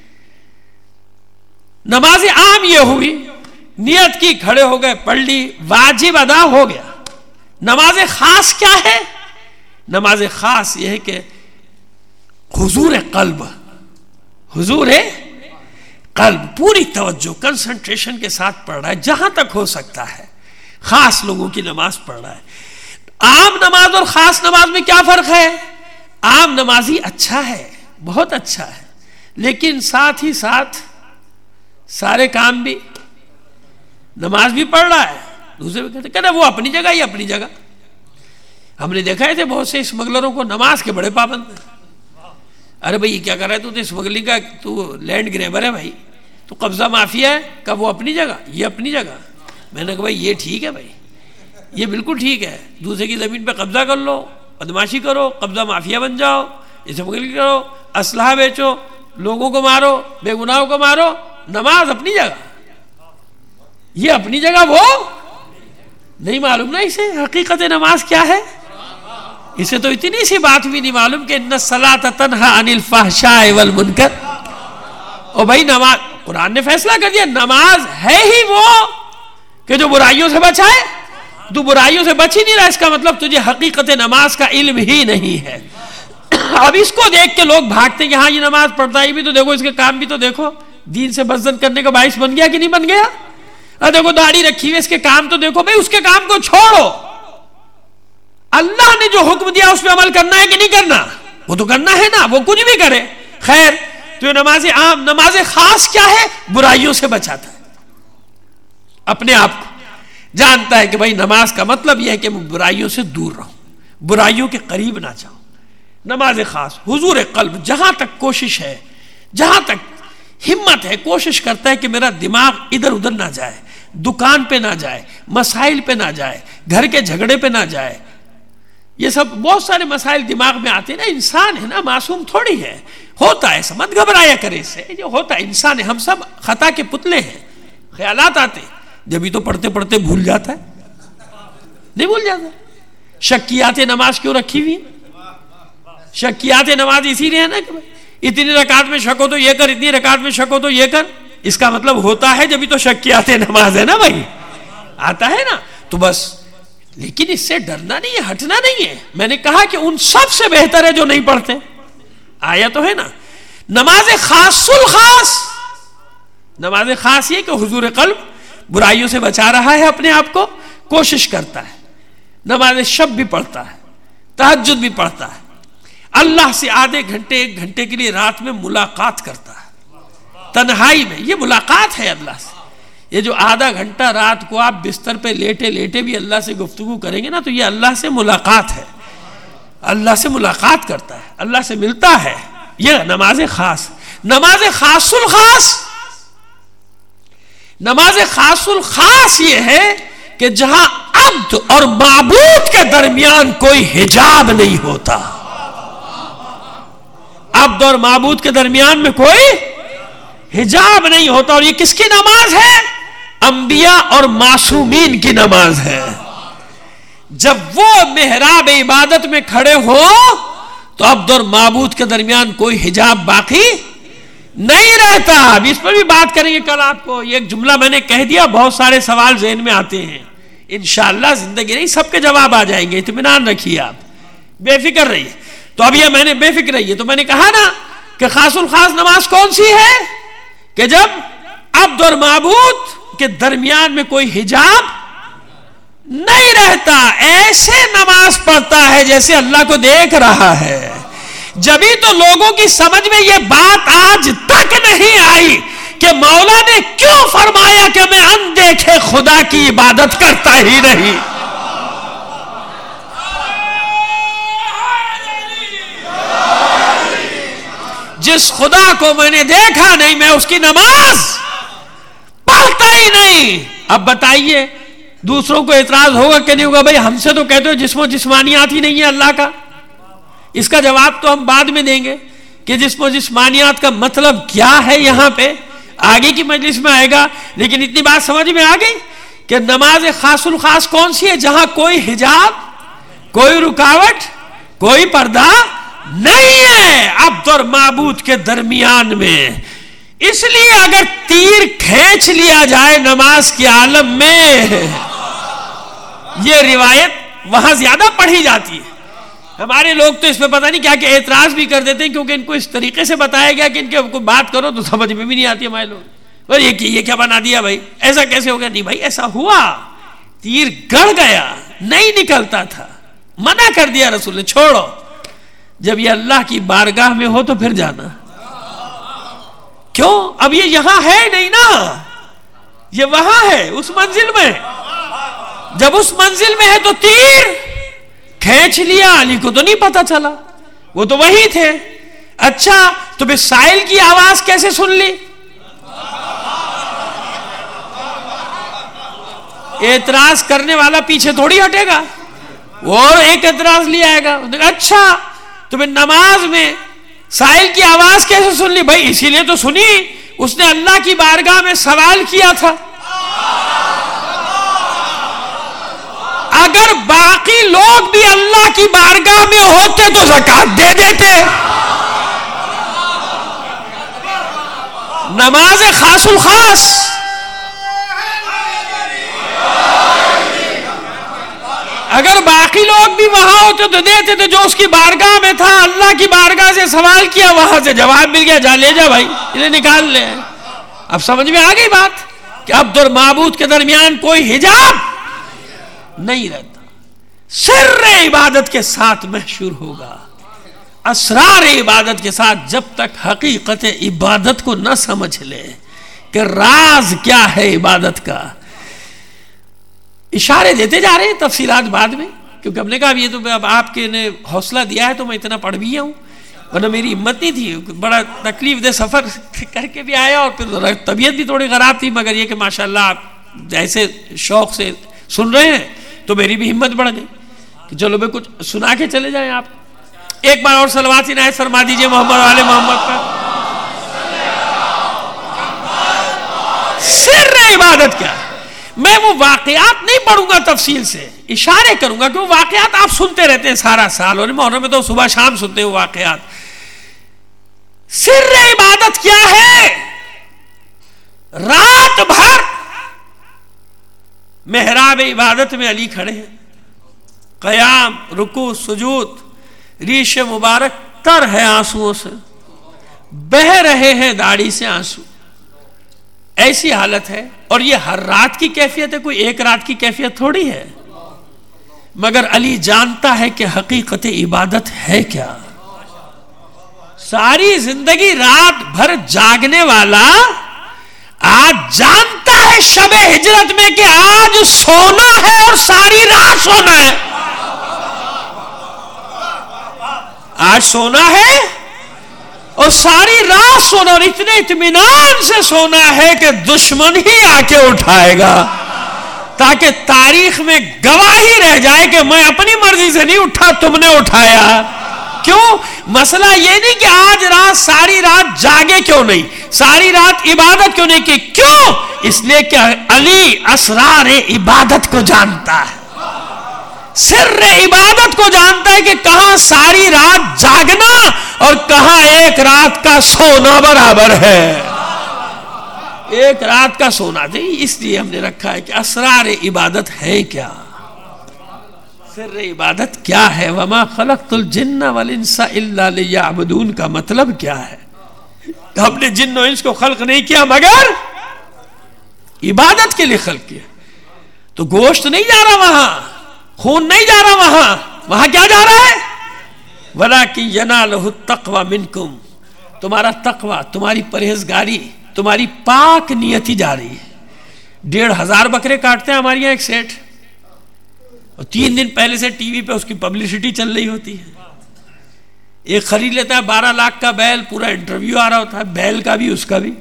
نماز عام یہ ہوئی، نیت کی، کھڑے ہو گئے، پڑھ لی، واجب ادا ہو گیا۔ نماز خاص کیا ہے؟ نماز خاص یہ ہے کہ حضور قلب، حضور قلب، پوری توجہ کنسنٹریشن کے ساتھ پڑھ رہا ہے جہاں تک ہو سکتا ہے، خاص لوگوں کی نماز پڑھ رہا ہے۔ عام نماز اور خاص نماز میں کیا فرق ہے؟ عام نمازی اچھا ہے، بہت اچھا ہے، لیکن ساتھ ہی ساتھ سارے کام بھی، نماز بھی پڑھ رہا ہے، دوسرے بھی کہتے ہیں وہ اپنی جگہ ہی اپنی جگہ۔ ہم نے دیکھا ہے تھے بہت سے اسمگلروں کو نماز کے بڑے پابند ہیں۔ ارے بھائی یہ کیا کر رہا ہے تو اسمگلنگ کا، تو لینڈ گریبر ہے بھائی، تو قبضہ مافیا ہے، کب وہ اپنی جگہ یہ اپنی جگہ۔ میں نے کہا بھائی یہ ٹھیک ہے، بھائی یہ بالکل ٹھیک ہے، دوسرے کی زمین پہ قبضہ کر لو، بدماشی کرو، قبضہ مافیا بن جاؤ، اسمگلنگ کرو، اسلحہ بیچو، لوگوں کو مارو، بے گناہوں کو مارو، نماز اپنی جگہ، یہ اپنی جگہ، وہ نہیں معلوم نا اسے حقیقت نماز کیا ہے۔ اسے تو اتنی سی بات بھی نہیں معلوم کہ ان الصلاۃ تنہی عن الفحشاء والمنکر۔ اور بھائی نماز، قرآن نے فیصلہ کر دیا نماز ہے ہی وہ کہ جو برائیوں سے بچائے، تو برائیوں سے بچ ہی نہیں رہا، اس کا مطلب تجھے حقیقت نماز کا علم ہی نہیں ہے۔ اب اس کو دیکھ کے لوگ بھاگتے ہیں کہ ہاں یہ نماز پڑھتا ہے، یہ بھی تو دیکھو، اس کے کام بھی تو دیکھو، دین سے بزدل کرنے کا باعث بن گیا کہ نہیں بن گیا؟ اب دیکھو داڑھی رکھی ہوئی، اس کے کام تو دیکھو، بھائی اس کے کام کو چھوڑو، اللہ نے جو حکم دیا اس پہ عمل کرنا ہے کہ نہیں کرنا؟ وہ تو کرنا ہے نا، وہ کچھ بھی کرے۔ خیر، تو یہ نماز عام، نماز خاص کیا ہے؟ برائیوں سے بچاتا ہے، اپنے آپ کو جانتا ہے کہ بھائی نماز کا مطلب یہ ہے کہ میں برائیوں سے دور رہوں، برائیوں کے قریب نہ جاؤں۔ نماز خاص، حضور قلب، جہاں تک کوشش ہے، جہاں تک ہمت ہے، کوشش کرتا ہے کہ میرا دماغ ادھر ادھر نہ جائے، دکان پہ نہ جائے، مسائل پہ نہ جائے، گھر کے جھگڑے پہ نہ جائے۔ یہ سب بہت سارے مسائل دماغ میں آتے ہیں نا، انسان ہے نا، معصوم تھوڑی ہے، ہوتا ہے، مت گھبرایا کرے اس سے، یہ ہوتا ہے، انسان ہے، ہم سب خطا کے پتلے ہیں، خیالات آتے ہیں، جبھی تو پڑھتے پڑھتے بھول جاتا ہے، نہیں بھول جاتا۔ شکیات نماز کیوں رکھی ہوئی؟ شکیات نماز اسی لیے ہے نا کہ اتنی رکعت میں شک ہو تو یہ کر، اتنی رکعت میں شک ہو تو یہ کر، اس کا مطلب ہوتا ہے جبھی تو شکیات نماز ہے نا بھائی، آتا ہے نا، تو بس۔ لیکن اس سے ڈرنا نہیں ہے، ہٹنا نہیں ہے۔ میں نے کہا کہ ان سب سے بہتر ہے جو نہیں پڑھتے، آیا تو ہے نا۔ نماز خاص الخاص، نماز خاص یہ کہ حضور قلب برائیوں سے بچا رہا ہے اپنے آپ کو، کوشش کرتا ہے، نماز شب بھی پڑھتا ہے، تہجد بھی پڑھتا ہے، اللہ سے آدھے گھنٹے ایک گھنٹے کے لیے رات میں ملاقات کرتا ہے، تنہائی میں، یہ ملاقات ہے اللہ سے. یہ جو آدھا گھنٹہ رات کو آپ بستر پہ لیٹے لیٹے بھی اللہ سے گفتگو کریں گے نا، تو یہ اللہ سے ملاقات ہے، اللہ سے ملاقات کرتا ہے، اللہ سے ملتا ہے. یہ نماز خاص. نماز خاص الخاص، نماز خاص الخاص یہ ہے کہ جہاں عبد اور معبود کے درمیان کوئی حجاب نہیں ہوتا. عبد اور معبود کے درمیان میں کوئی حجاب نہیں ہوتا. اور یہ کس کی نماز ہے؟ انبیاء اور معصومین کی نماز ہے. جب وہ محراب عبادت میں کھڑے ہو تو عبد اور معبود کے درمیان کوئی حجاب باقی نہیں رہتا. اب اس پر بھی بات کریں گے کل. آپ کو ایک جملہ میں نے کہہ دیا، بہت سارے سوال ذہن میں آتے ہیں، انشاءاللہ زندگی نہیں سب کے جواب آ جائیں گے، اطمینان رکھیے، آپ بے فکر رہیے. تو اب یہ میں نے بے فکر رہیے تو میں نے کہا نا کہ خاص الخاص نماز کون سی ہے؟ کہ جب عبد اور معبود کے درمیان میں کوئی حجاب نہیں رہتا. ایسے نماز پڑھتا ہے جیسے اللہ کو دیکھ رہا ہے. جبھی تو لوگوں کی سمجھ میں یہ بات آج تک نہیں آئی کہ مولا نے کیوں فرمایا کہ میں اندیکھے خدا کی عبادت کرتا ہی نہیں. جس خدا کو میں نے دیکھا نہیں میں اس کی نماز پڑھتا ہی نہیں. اب بتائیے دوسروں کو اعتراض ہوگا کہ نہیں ہوگا؟ بھائی ہم سے تو کہتے ہو جسم و جسمانیات ہی نہیں ہے اللہ کا. اس کا جواب تو ہم بعد میں دیں گے کہ جسم و جسمانیات کا مطلب کیا ہے، یہاں پہ آگے کی مجلس میں آئے گا. لیکن اتنی بات سمجھ میں آ گئی کہ نماز خاص الخاص کون سی ہے؟ جہاں کوئی حجاب، کوئی رکاوٹ، کوئی پردہ نہیں ہے عبد اور معبود کے درمیان میں. اس لیے اگر تیر کھینچ لیا جائے نماز کے عالم میں، یہ روایت وہاں زیادہ پڑھی جاتی ہے. ہمارے لوگ تو اس پہ پتہ نہیں کیا کہ اعتراض بھی کر دیتے ہیں، کیونکہ ان کو اس طریقے سے بتایا گیا کہ ان کے کو بات کرو تو سمجھ میں بھی نہیں آتی. ہمارے لوگ اور یہ یہ کیا بنا دیا بھائی، ایسا کیسے ہو گیا؟ نہیں بھائی ایسا ہوا، تیر گڑ گیا، نہیں نکلتا تھا، منع کر دیا رسول نے، چھوڑو. جب یہ اللہ کی بارگاہ میں ہو تو پھر جانا. کیوں؟ اب یہ یہاں ہے نہیں نا، یہ وہاں ہے اس منزل میں. جب اس منزل میں ہے تو تیر کھینچ لیا، علی کو تو نہیں پتا چلا، وہ تو وہی تھے. اچھا تو پھر سائل کی آواز کیسے سن لی؟ اعتراض کرنے والا پیچھے تھوڑی ہٹے گا، اور ایک اعتراض لے آئے گا. اچھا تو پھر نماز میں سائل کی آواز کیسے سن لی؟ بھائی اسی لیے تو سنی، اس نے اللہ کی بارگاہ میں سوال کیا تھا. اگر باقی لوگ بھی اللہ کی بارگاہ میں ہوتے تو زکات دے دیتے. نماز خاص الخاص اگر باقی لوگ بھی وہاں ہوتے تو دیتے تھے. جو اس کی بارگاہ میں تھا، اللہ کی بارگاہ سے سوال کیا، وہاں سے جواب مل گیا، جا لے جا بھائی انہیں نکال لے. اب سمجھ میں آ گئی بات کہ عبد اور معبود کے درمیان کوئی حجاب نہیں رہتا. سر عبادت کے ساتھ محشور ہوگا، اسرار عبادت کے ساتھ. جب تک حقیقت عبادت کو نہ سمجھ لے کہ راز کیا ہے عبادت کا. اشارے دیتے جا رہے ہیں، تفصیلات بعد میں، کیونکہ ہم نے کہا یہ تو اب آپ کے نے حوصلہ دیا ہے تو میں اتنا پڑھ بھی ہوں، ورنہ میری ہمت نہیں تھی. بڑا تکلیف دہ سفر کر کے بھی آیا، اور پھر طبیعت بھی تھوڑی خراب تھی، مگر یہ کہ ماشاءاللہ آپ ایسے شوق سے سن رہے ہیں تو میری بھی ہمت بڑھ گئی کہ چلو بھائی کچھ سنا کے چلے جائیں. آپ ایک بار اور صلوات عنایت فرما دیجئے محمد والے محمد پر. سر عبادت کیا؟ میں وہ واقعات نہیں پڑھوں گا تفصیل سے، اشارے کروں گا کہ وہ واقعات آپ سنتے رہتے ہیں سارا سال، اور محرم میں تو صبح شام سنتے ہیں وہ واقعات. سر عبادت کیا ہے؟ رات بھر محراب عبادت میں علی کھڑے ہیں، قیام، رکوع، سجود، ریش مبارک تر ہے آنسوؤں سے، بہہ رہے ہیں داڑھی سے آنسو. ایسی حالت ہے. اور یہ ہر رات کی کیفیت ہے، کوئی ایک رات کی کیفیت تھوڑی ہے. مگر علی جانتا ہے کہ حقیقت عبادت ہے کیا. ساری زندگی رات بھر جاگنے والا آج جانتا ہے شب ہجرت میں کہ آج سونا ہے اور ساری رات سونا ہے. آج سونا ہے اور ساری رات سونا، اور اتنے اطمینان سے سونا ہے کہ دشمن ہی آ کے اٹھائے گا، تاکہ تاریخ میں گواہی رہ جائے کہ میں اپنی مرضی سے نہیں اٹھا، تم نے اٹھایا. کیوں؟ مسئلہ یہ نہیں کہ آج رات ساری رات جاگے کیوں نہیں، ساری رات عبادت کیوں نہیں کی. کیوں؟ اس لیے کہ علی اسرار عبادت کو جانتا ہے، سر عبادت کو جانتا ہے کہ کہاں ساری رات جاگنا اور کہاں ایک رات کا سونا برابر ہے. ایک رات کا سونا دے. اس لیے ہم نے رکھا ہے کہ اسرار عبادت ہے کیا، سر عبادت کیا ہے. وما خلقت الجن والانس الا لیعبدون کا مطلب کیا ہے؟ ہم نے جن و انس کو خلق نہیں کیا مگر عبادت کے لیے خلق کیا. تو گوشت نہیں جا رہا وہاں، خون نہیں جا رہا وہاں، وہاں کیا جا رہا ہے؟ وَلَكِنْ يَنَالُهُ التَّقْوَى مِنْكُمْ. تمہارا تقوی، تمہاری پرہیزگاری، تمہاری پاک نیتی جا رہی ہے. ڈیڑھ ہزار بکرے کاٹتے ہیں ہمارے یہاں ایک سیٹ، اور تین دن پہلے سے ٹی وی پہ اس کی پبلسٹی چل رہی ہوتی ہے. ایک خرید لیتا ہے بارہ لاکھ کا بیل، پورا انٹرویو آ رہا ہوتا ہے، بیل کا بھی اس کا بھی،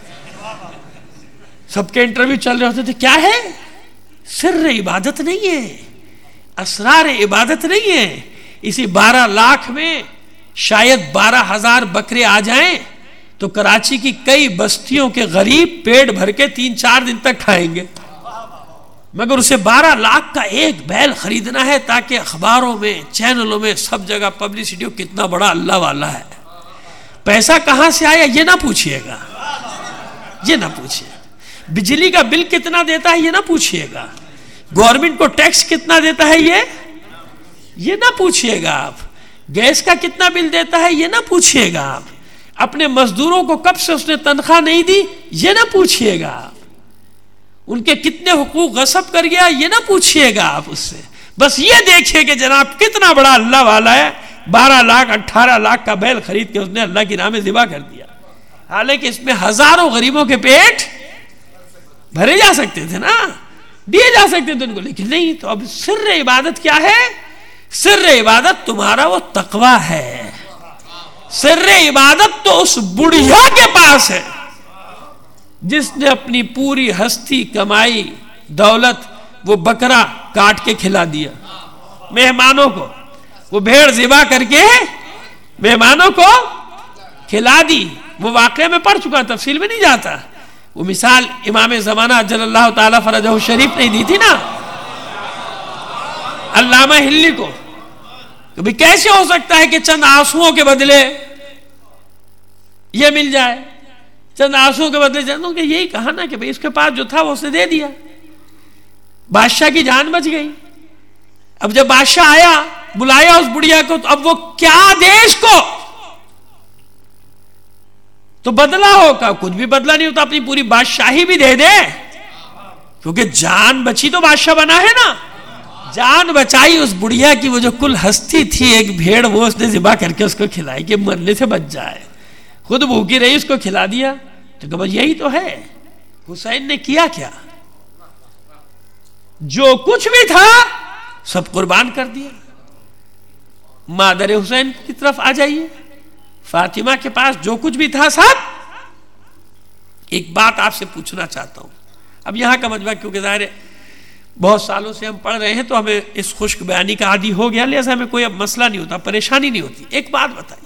سب کے انٹرویو چل رہے ہوتے تھے. کیا ہے؟ سر عبادت نہیں ہے، اسرار عبادت نہیں ہے. اسی بارہ لاکھ میں شاید بارہ ہزار بکرے آ جائیں تو کراچی کی کئی بستیوں کے غریب پیٹ بھر کے تین چار دن تک کھائیں گے، مگر اسے بارہ لاکھ کا ایک بیل خریدنا ہے تاکہ اخباروں میں، چینلوں میں، سب جگہ پبلسٹی ہو کتنا بڑا اللہ والا ہے. پیسہ کہاں سے آیا یہ نہ پوچھئے گا، یہ نہ پوچھئے گا. بجلی کا بل کتنا دیتا ہے یہ نہ پوچھئے گا. گورنمنٹ کو ٹیکس کتنا دیتا ہے یہ یہ نہ پوچھئے گا آپ. گیس کا کتنا بل دیتا ہے یہ نہ پوچھئے گا آپ. اپنے مزدوروں کو کب سے اس نے تنخواہ نہیں دی یہ نہ پوچھئے گا آپ. ان کے کتنے حقوق غصب کر گیا یہ نہ پوچھئے گا آپ اس سے. بس یہ دیکھئے کہ جناب کتنا بڑا اللہ والا ہے. بارہ لاکھ اٹھارہ لاکھ کا بیل خرید کے اس نے اللہ کی راہ میں ذبح کر دیا، حالانکہ اس میں ہزاروں غریبوں کے پیٹ بھرے جا سکتے تھے نا، دیے جا سکتے تھے ان کو، لیکن نہیں. تو اب سر عبادت کیا ہے؟ سر عبادت تمہارا وہ تقوی ہے. سر عبادت تو اس بڑھیا کے پاس ہے جس نے اپنی پوری ہستی کمائی دولت وہ بکرا کاٹ کے کھلا دیا مہمانوں کو، وہ بھیڑ ذبح کر کے مہمانوں کو کھلا دی. وہ واقعہ میں پڑھ چکا، تفصیل میں نہیں جاتا. وہ مثال امام زمانہ جل اللہ تعالیٰ فرجہ شریف نے دی تھی نا علامہ ہلی کو، کہ بھی کیسے ہو سکتا ہے کہ چند آنسوؤں کے بدلے یہ مل جائے، چند آنسوؤں کے بدلے جنوں کہ یہی کہا نا کہ بھئی اس کے پاس جو تھا وہ اسے دے دیا، بادشاہ کی جان بچ گئی. اب جب بادشاہ آیا بلایا اس بڑھیا کو، تو اب وہ کیا دے اس کو؟ تو بدلہ ہوگا، کچھ بھی بدلہ نہیں ہوتا، اپنی پوری بادشاہی بھی دے دے، کیونکہ جان بچی تو بادشاہ بنا ہے نا. جان بچائی اس بڑھیا کی، وہ جو کل ہستی تھی ایک بھیڑ، وہ اس نے ذبح کر کے اس کو کھلائی کہ مرنے سے بچ جائے. خود بھوکی رہی، اس کو کھلا دیا. تو کہ بھئی یہی تو ہے. حسین نے کیا کیا؟ جو کچھ بھی تھا سب قربان کر دیا. مادر حسین کی طرف آ جائیے، فاطمہ کے پاس جو کچھ بھی تھا سب. ایک بات آپ سے پوچھنا چاہتا ہوں. اب یہاں کا مجمع کیونکہ ظاہر ہے بہت سالوں سے ہم پڑھ رہے ہیں تو ہمیں اس خشک بیانی کا عادی ہو گیا، لہذا ہمیں کوئی اب مسئلہ نہیں ہوتا، پریشانی نہیں ہوتی. ایک بات بتائیے،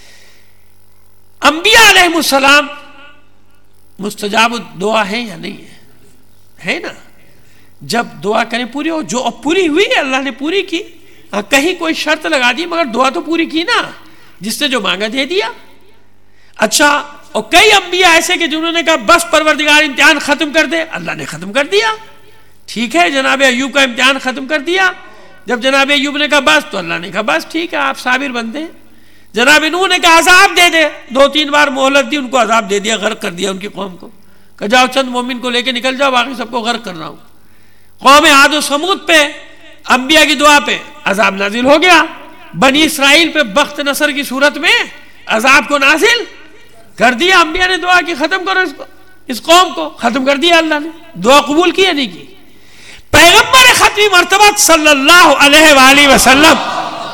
انبیاء علیہ السلام مستجاب دعا ہے یا نہیں ہے؟ ہے نا. جب دعا کریں پوری ہو، جو اب پوری ہوئی ہے اللہ نے پوری کی. کہیں کوئی شرط لگا دی مگر دعا تو پوری کی نا، جس نے جو مانگا دے دیا. اچھا، اور کئی انبیاء ایسے کہ جنہوں نے کہا بس پروردگار امتحان ختم کر دے، اللہ نے ختم کر دیا. ٹھیک ہے، جناب ایوب کا امتحان ختم کر دیا. جب جناب ایوب نے کہا بس، تو اللہ نے کہا بس ٹھیک ہے آپ صابر بندے ہیں. جناب نوح نے کہا عذاب دے دے، دو تین بار مہلت دی، ان کو عذاب دے دیا، غرق کر دیا ان کی قوم کو. کہ جاؤ چند مومن کو لے کے نکل جاؤ، باقی سب کو غرق کر رہا ہوں. قوم عاد و سمود پہ انبیاء کی دعا پہ عذاب نازل ہو گیا. بنی اسرائیل پہ بخت نصر کی صورت میں عذاب کو نازل کر دیا. انبیاء نے دعا کی ختم کرو اس کو, اس قوم کو, ختم کر دیا اللہ نے. دعا قبول کی یا نہیں کی؟ پیغمبر ختمی مرتبہ صلی اللہ علیہ وآلہ وسلم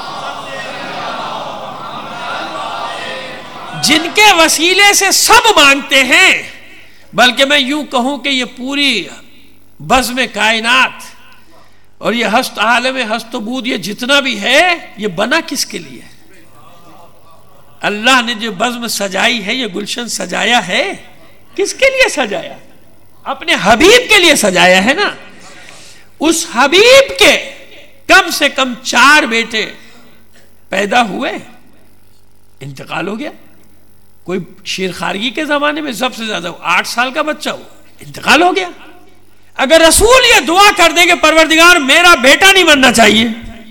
جن کے وسیلے سے سب مانگتے ہیں, بلکہ میں یوں کہوں کہ یہ پوری بزم کائنات اور یہ ہست عالم ہست و بود یہ جتنا بھی ہے یہ بنا کس کے لیے؟ اللہ نے جو بزم سجائی ہے, یہ گلشن سجایا ہے, کس کے لیے سجایا؟ اپنے حبیب کے لیے سجایا ہے نا. اس حبیب کے کم سے کم چار بیٹے پیدا ہوئے, انتقال ہو گیا. کوئی شیر خارگی کے زمانے میں سب سے زیادہ آٹھ سال کا بچہ ہو, انتقال ہو گیا. اگر رسول یہ دعا کر دے کہ پروردگار میرا بیٹا نہیں بننا چاہیے,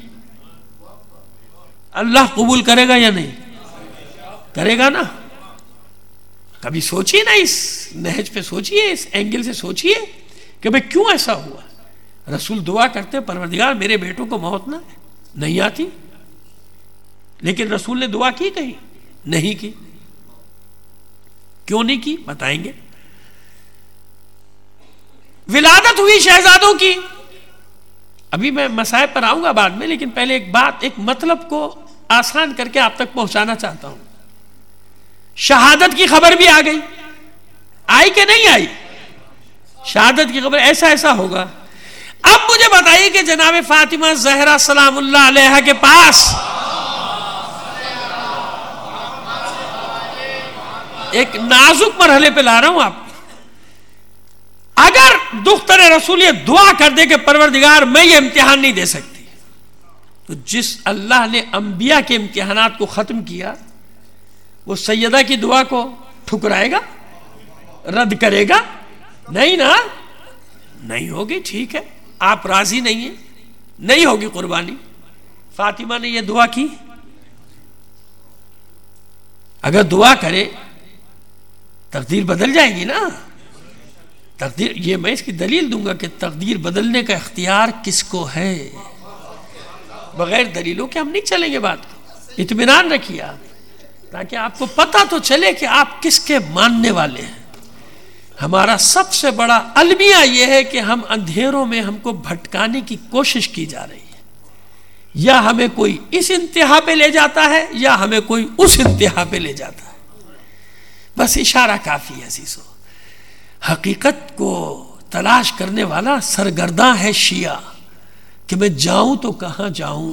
اللہ قبول کرے گا یا نہیں کرے گا نا؟ کبھی سوچیے نا, اس نہج پہ سوچیے, اس اینگل سے سوچیے کہ بھئی کیوں ایسا ہوا. رسول دعا کرتے پروردگار میرے بیٹوں کو موت نہ نہیں آتی, لیکن رسول نے دعا کی کہیں نہیں کی. کیوں نہیں کی بتائیں گے. ولادت ہوئی شہزادوں کی, ابھی میں مسائل پر آؤں گا بعد میں, لیکن پہلے ایک بات, ایک مطلب کو آسان کر کے آپ تک پہنچانا چاہتا ہوں. شہادت کی خبر بھی آ گئی, آئی کہ نہیں آئی؟ شہادت کی خبر ایسا ایسا ہوگا. اب مجھے بتائیے کہ جناب فاطمہ زہرا سلام اللہ علیہا کے پاس ایک نازک مرحلے پہ لا رہا ہوں آپ. اگر دختر رسول یہ دعا کر دے کہ پروردگار میں یہ امتحان نہیں دے سکتی, تو جس اللہ نے انبیاء کے امتحانات کو ختم کیا وہ سیدہ کی دعا کو ٹھکرائے گا, رد کرے گا؟ نہیں نا, نہیں ہوگی. ٹھیک ہے, آپ راضی نہیں ہیں, نہیں ہوگی قربانی. فاطمہ نے یہ دعا کی, اگر دعا کرے تقدیر بدل جائے گی نا. تقدیر, یہ میں اس کی دلیل دوں گا کہ تقدیر بدلنے کا اختیار کس کو ہے. بغیر دلیلوں کے ہم نہیں چلیں گے بات کو. اطمینان رکھیے آپ, تاکہ آپ کو پتہ تو چلے کہ آپ کس کے ماننے والے ہیں. ہمارا سب سے بڑا المیہ یہ ہے کہ ہم اندھیروں میں ہم کو بھٹکانے کی کوشش کی جا رہی ہے. یا ہمیں کوئی اس انتہا پہ لے جاتا ہے یا ہمیں کوئی اس انتہا پہ لے جاتا ہے. بس اشارہ کافی ہے عزیزو. حقیقت کو تلاش کرنے والا سرگرداں ہے شیعہ کہ میں جاؤں تو کہاں جاؤں.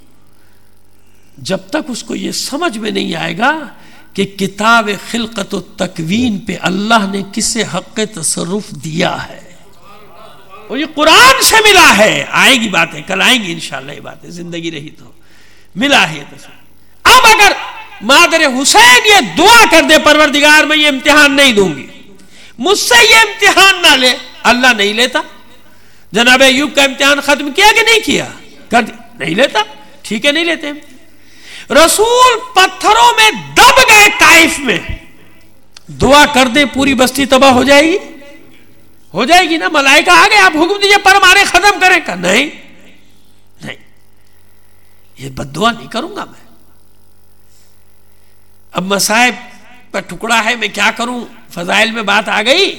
جب تک اس کو یہ سمجھ میں نہیں آئے گا کہ کتاب خلقت و تکوین پہ اللہ نے کسے حق تصرف دیا ہے, اور یہ قرآن سے ملا ہے. آئے گی باتیں, کل آئیں گی انشاءاللہ یہ باتیں, زندگی رہی تو ملا ہے یہ تصرف. اب اگر مادر حسین یہ دعا کر دے پروردگار میں یہ امتحان نہیں دوں گی, مجھ سے یہ امتحان نہ لے, اللہ نہیں لیتا. جناب ایوب کا امتحان ختم کیا کہ نہیں کیا؟ کر نہیں لیتا. ٹھیک ہے, نہیں لیتے. رسول پتھروں میں دب گئے طائف میں, دعا کر دے پوری بستی تباہ ہو جائے گی, ہو جائے گی نا. ملائکہ آ گئے, آپ حکم دیجئے پر مارے ختم کریں کا, نہیں نہیں, یہ بد دعا نہیں کروں گا میں. اب مصائب کا ٹکڑا ہے, میں کیا کروں, فضائل میں بات آ گئی.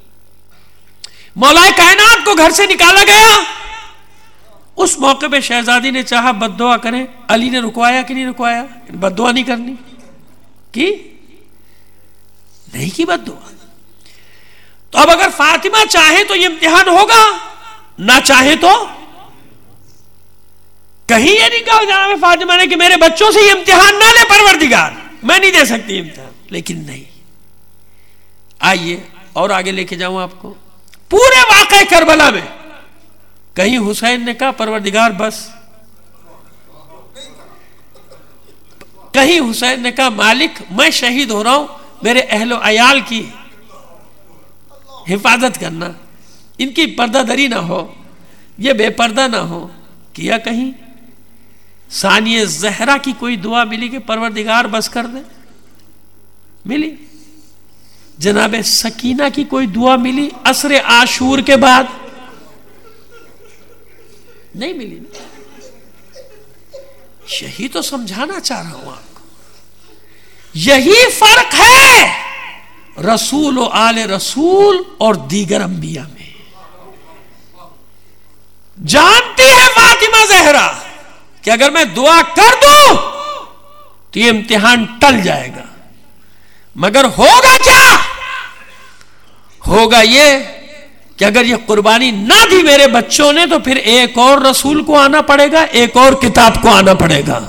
مولا کائنات کو گھر سے نکالا گیا, اس موقع پہ شہزادی نے چاہا بد دعا کرے, علی نے رکوایا کہ نہیں رکوایا؟ بد دعا نہیں کرنی کی, نہیں کی بد دعا. تو اب اگر فاطمہ چاہے تو یہ امتحان ہوگا, نہ چاہے تو کہیں یہ نہیں کہا جناب فاطمہ نے کہ میرے بچوں سے یہ امتحان نہ لے پروردگار, میں نہیں دے سکتی امتحان. لیکن نہیں. آئیے اور آگے لے کے جاؤں آپ کو. پورے واقعہ کربلا میں کہیں حسین نے کہا پروردگار بس, کہیں حسین نے کہا مالک میں شہید ہو رہا ہوں, میرے اہل و عیال کی حفاظت کرنا, ان کی پردہ دری نہ ہو, یہ بے پردہ نہ ہو. کیا کہیں ثانیہ زہرا کی کوئی دعا ملی کہ پروردگار بس کر دے؟ ملی. جناب سکینہ کی کوئی دعا ملی عصر عاشور کے بعد؟ نہیں ملی. یہی تو سمجھانا چاہ رہا ہوں آپ کو, یہی فرق ہے رسول و آل رسول اور دیگر انبیاء میں. جانتی ہے فاطمہ زہرا کہ اگر میں دعا کر دوں تو یہ امتحان ٹل جائے گا، مگر ہوگا کیا؟ ہوگا یہ کہ اگر یہ قربانی نہ دی میرے بچوں نے تو پھر ایک اور رسول کو آنا پڑے گا، ایک اور کتاب کو آنا پڑے گا.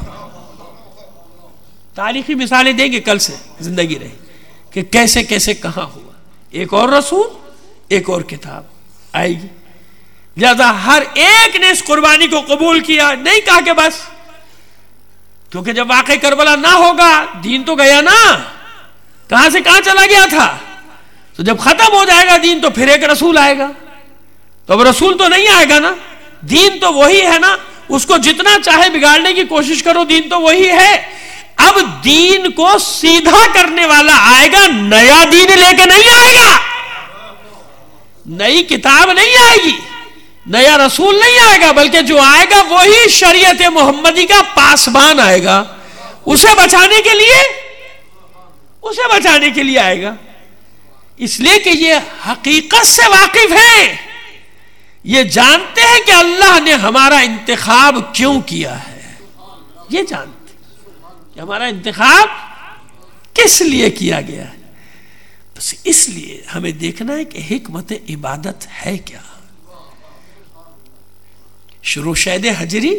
تاریخی مثالیں دیں گے کل سے زندگی رہی کہ کیسے کیسے کہاں ہوا. ایک اور رسول، ایک اور کتاب آئے گی. لہذا ہر ایک نے اس قربانی کو قبول کیا، نہیں کہا کہ بس، کیونکہ جب واقع کربلا نہ ہوگا دین تو گیا نا، کہاں سے کہاں چلا گیا تھا. تو جب ختم ہو جائے گا دین تو پھر ایک رسول آئے گا. تو اب رسول تو نہیں آئے گا نا، دین تو وہی ہے نا، اس کو جتنا چاہے بگاڑنے کی کوشش کرو دین تو وہی ہے. اب دین کو سیدھا کرنے والا آئے گا، نیا دین لے کے نہیں آئے گا، نئی کتاب نہیں آئے گی، نیا رسول نہیں آئے گا، بلکہ جو آئے گا وہی شریعت محمدی کا پاسبان آئے گا. اسے بچانے کے لیے اسے بچانے کے لیے آئے گا. اس لیے کہ یہ حقیقت سے واقف ہیں، یہ جانتے ہیں کہ اللہ نے ہمارا انتخاب کیوں کیا ہے، یہ جانتے کہ ہمارا انتخاب کس لیے کیا گیا ہے. بس اس لیے ہمیں دیکھنا ہے کہ حکمت عبادت ہے کیا. شروع شید حجری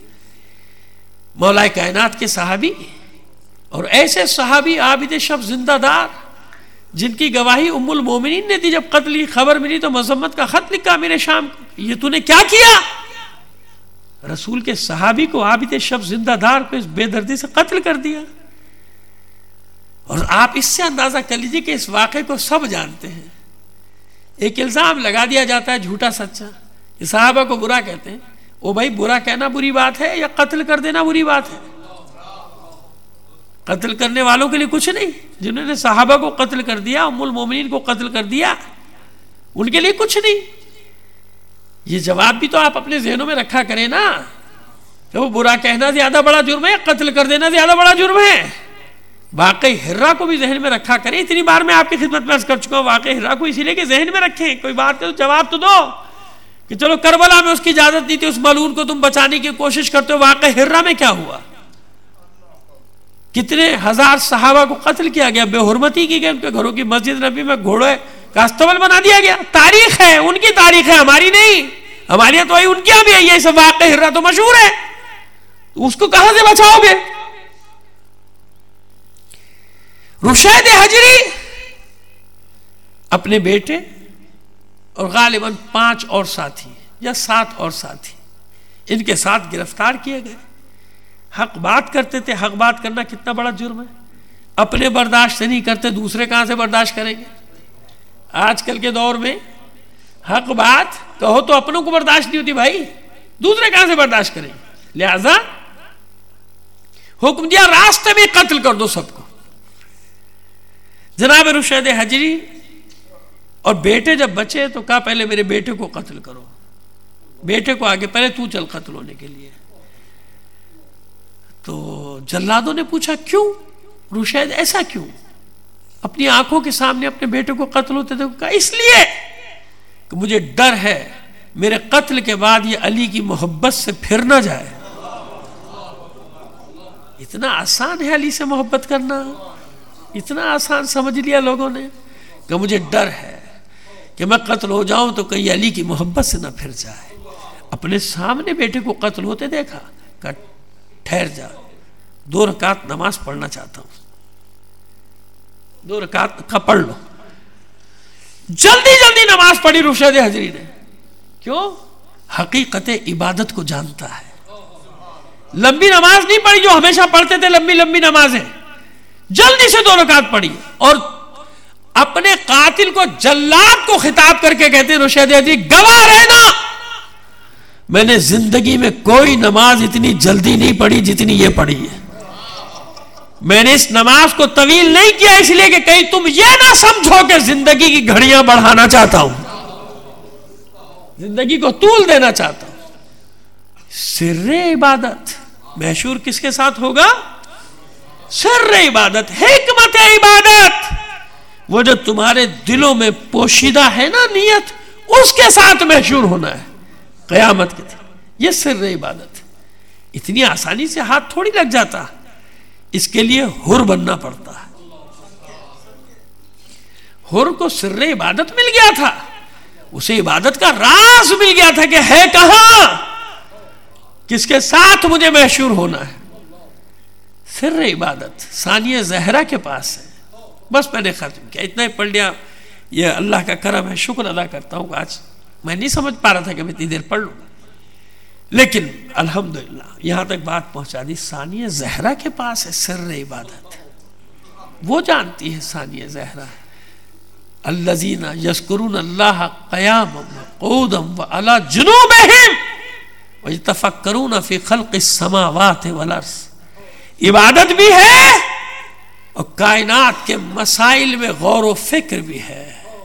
مولا کائنات کے صحابی اور ایسے صحابی عابد شب زندہ دار جن کی گواہی ام المومنین نے دی. جب قتل کی خبر ملی تو مذمت کا خط لکھا میرے شام کو، یہ تو نے کیا کیا؟ رسول کے صحابی کو، عابد شب زندہ دار کو اس بے دردی سے قتل کر دیا. اور آپ اس سے اندازہ کر لیجیے کہ اس واقعے کو سب جانتے ہیں. ایک الزام لگا دیا جاتا ہے جھوٹا سچا، یہ صحابہ کو برا کہتے ہیں. او بھائی، برا کہنا بری بات ہے یا قتل کر دینا بری بات ہے؟ قتل کرنے والوں کے لیے کچھ نہیں، جنہوں نے صحابہ کو قتل کر دیا، ام المومنین کو قتل کر دیا، ان کے لیے کچھ نہیں. یہ جواب بھی تو آپ اپنے ذہنوں میں رکھا کریں نا کہ وہ برا کہنا زیادہ بڑا جرم ہے، قتل کر دینا زیادہ بڑا جرم ہے. واقعی ہرا کو بھی ذہن میں رکھا کریں. اتنی بار میں آپ کی خدمت میں عرض کر چکا ہوں، واقعی ہرا کو اسی لیے کہ ذہن میں رکھیں. کوئی بات تو جواب تو دو کہ چلو کربلا میں اس کی اجازت نہیں تھی، اس ملعون کو تم بچانے کی کوشش کرتے ہو، واقعی ہرا میں کیا ہوا؟ کتنے ہزار صحابہ کو قتل کیا گیا، بے حرمتی کی گئی، ان کے گھروں کی مسجد نبی میں گھوڑے کا استبل بنا دیا گیا. تاریخ ہے، ان کی تاریخ ہے، ہماری نہیں. ہماری تو وہی ان کی بھی ہے. یہ سب واقعہ ہرا تو مشہور ہے، اس کو کہاں سے بچاؤ گے؟ رشید حجری اپنے بیٹے اور غالباً پانچ اور ساتھی یا سات اور ساتھی ان کے ساتھ گرفتار کیے گئے. حق بات کرتے تھے. حق بات کرنا کتنا بڑا جرم ہے. اپنے برداشت سے نہیں کرتے، دوسرے کہاں سے برداشت کریں گے؟ آج کل کے دور میں حق بات کہو تو اپنوں کو برداشت نہیں ہوتی بھائی، دوسرے کہاں سے برداشت کریں گے؟ لہذا حکم دیا راستے میں قتل کر دو سب کو. جناب رشید حجری اور بیٹے جب بچے تو کہا پہلے میرے بیٹے کو قتل کرو. بیٹے کو آگے، پہلے تو چل قتل ہونے کے لیے. تو جلادوں نے پوچھا کیوں رشید، ایسا کیوں؟ اپنی آنکھوں کے سامنے اپنے بیٹے کو قتل ہوتے تھے. کہا اس لیے کہ مجھے ڈر ہے میرے قتل کے بعد یہ علی کی محبت سے پھر نہ جائے. اتنا آسان ہے علی سے محبت کرنا، اتنا آسان سمجھ لیا لوگوں نے کہ مجھے ڈر ہے کہ میں قتل ہو جاؤں تو کہیں علی کی محبت سے نہ پھر جائے. اپنے سامنے بیٹے کو قتل ہوتے دیکھا، کہ ٹھہر جا، دو رکعت نماز پڑھنا چاہتا ہوں، دو رکعت کا پڑھ لو. جلدی جلدی نماز پڑھی رشید حجری نے. کیوں؟ حقیقت عبادت کو جانتا ہے. لمبی نماز نہیں پڑھی جو ہمیشہ پڑھتے تھے، لمبی لمبی نمازیں، جلدی سے دو رکعت پڑھی. اور اپنے قاتل کو، جلاد کو خطاب کر کے کہتے ہیں رشید حجری گواہ رہنا، میں نے زندگی میں کوئی نماز اتنی جلدی نہیں پڑھی جتنی یہ پڑھی ہے. میں نے اس نماز کو طویل نہیں کیا اس لیے کہ کہیں تم یہ نہ سمجھو کہ زندگی کی گھڑیاں بڑھانا چاہتا ہوں، زندگی کو طول دینا چاہتا ہوں. سر عبادت محشور کس کے ساتھ ہوگا؟ سر عبادت، حکمت عبادت، وہ جو تمہارے دلوں میں پوشیدہ ہے نا نیت، اس کے ساتھ محشور ہونا ہے قیامت کے دن. یہ سر عبادت. اتنی آسانی سے ہاتھ تھوڑی لگ جاتا، اس کے لیے حر بننا پڑتا ہے. حر کو سر عبادت مل گیا تھا، اسے عبادت کا راز مل گیا تھا کہ ہے کہاں، کس کے ساتھ مجھے محشور ہونا ہے. سر عبادت ثانیہ زہرا کے پاس ہے. بس میں نے ختم کیا، اتنا ہی پڑھ لیا. یہ اللہ کا کرم ہے، شکر ادا کرتا ہوں. آج میں نہیں سمجھ پا رہا تھا کہ میں اتنی دیر پڑھ لوں گا، لیکن الحمدللہ یہاں تک بات پہنچا دی. ثانیہ زہرا کے پاس ہے سر عبادت، وہ جانتی ہے ثانیہ زہرا. الذین یذکرون اللہ قیاما وقعودا وعلی جنوبہم ویتفکرون فی خلق السماوات والارض. عبادت بھی ہے اور کائنات کے مسائل میں غور و فکر بھی ہے.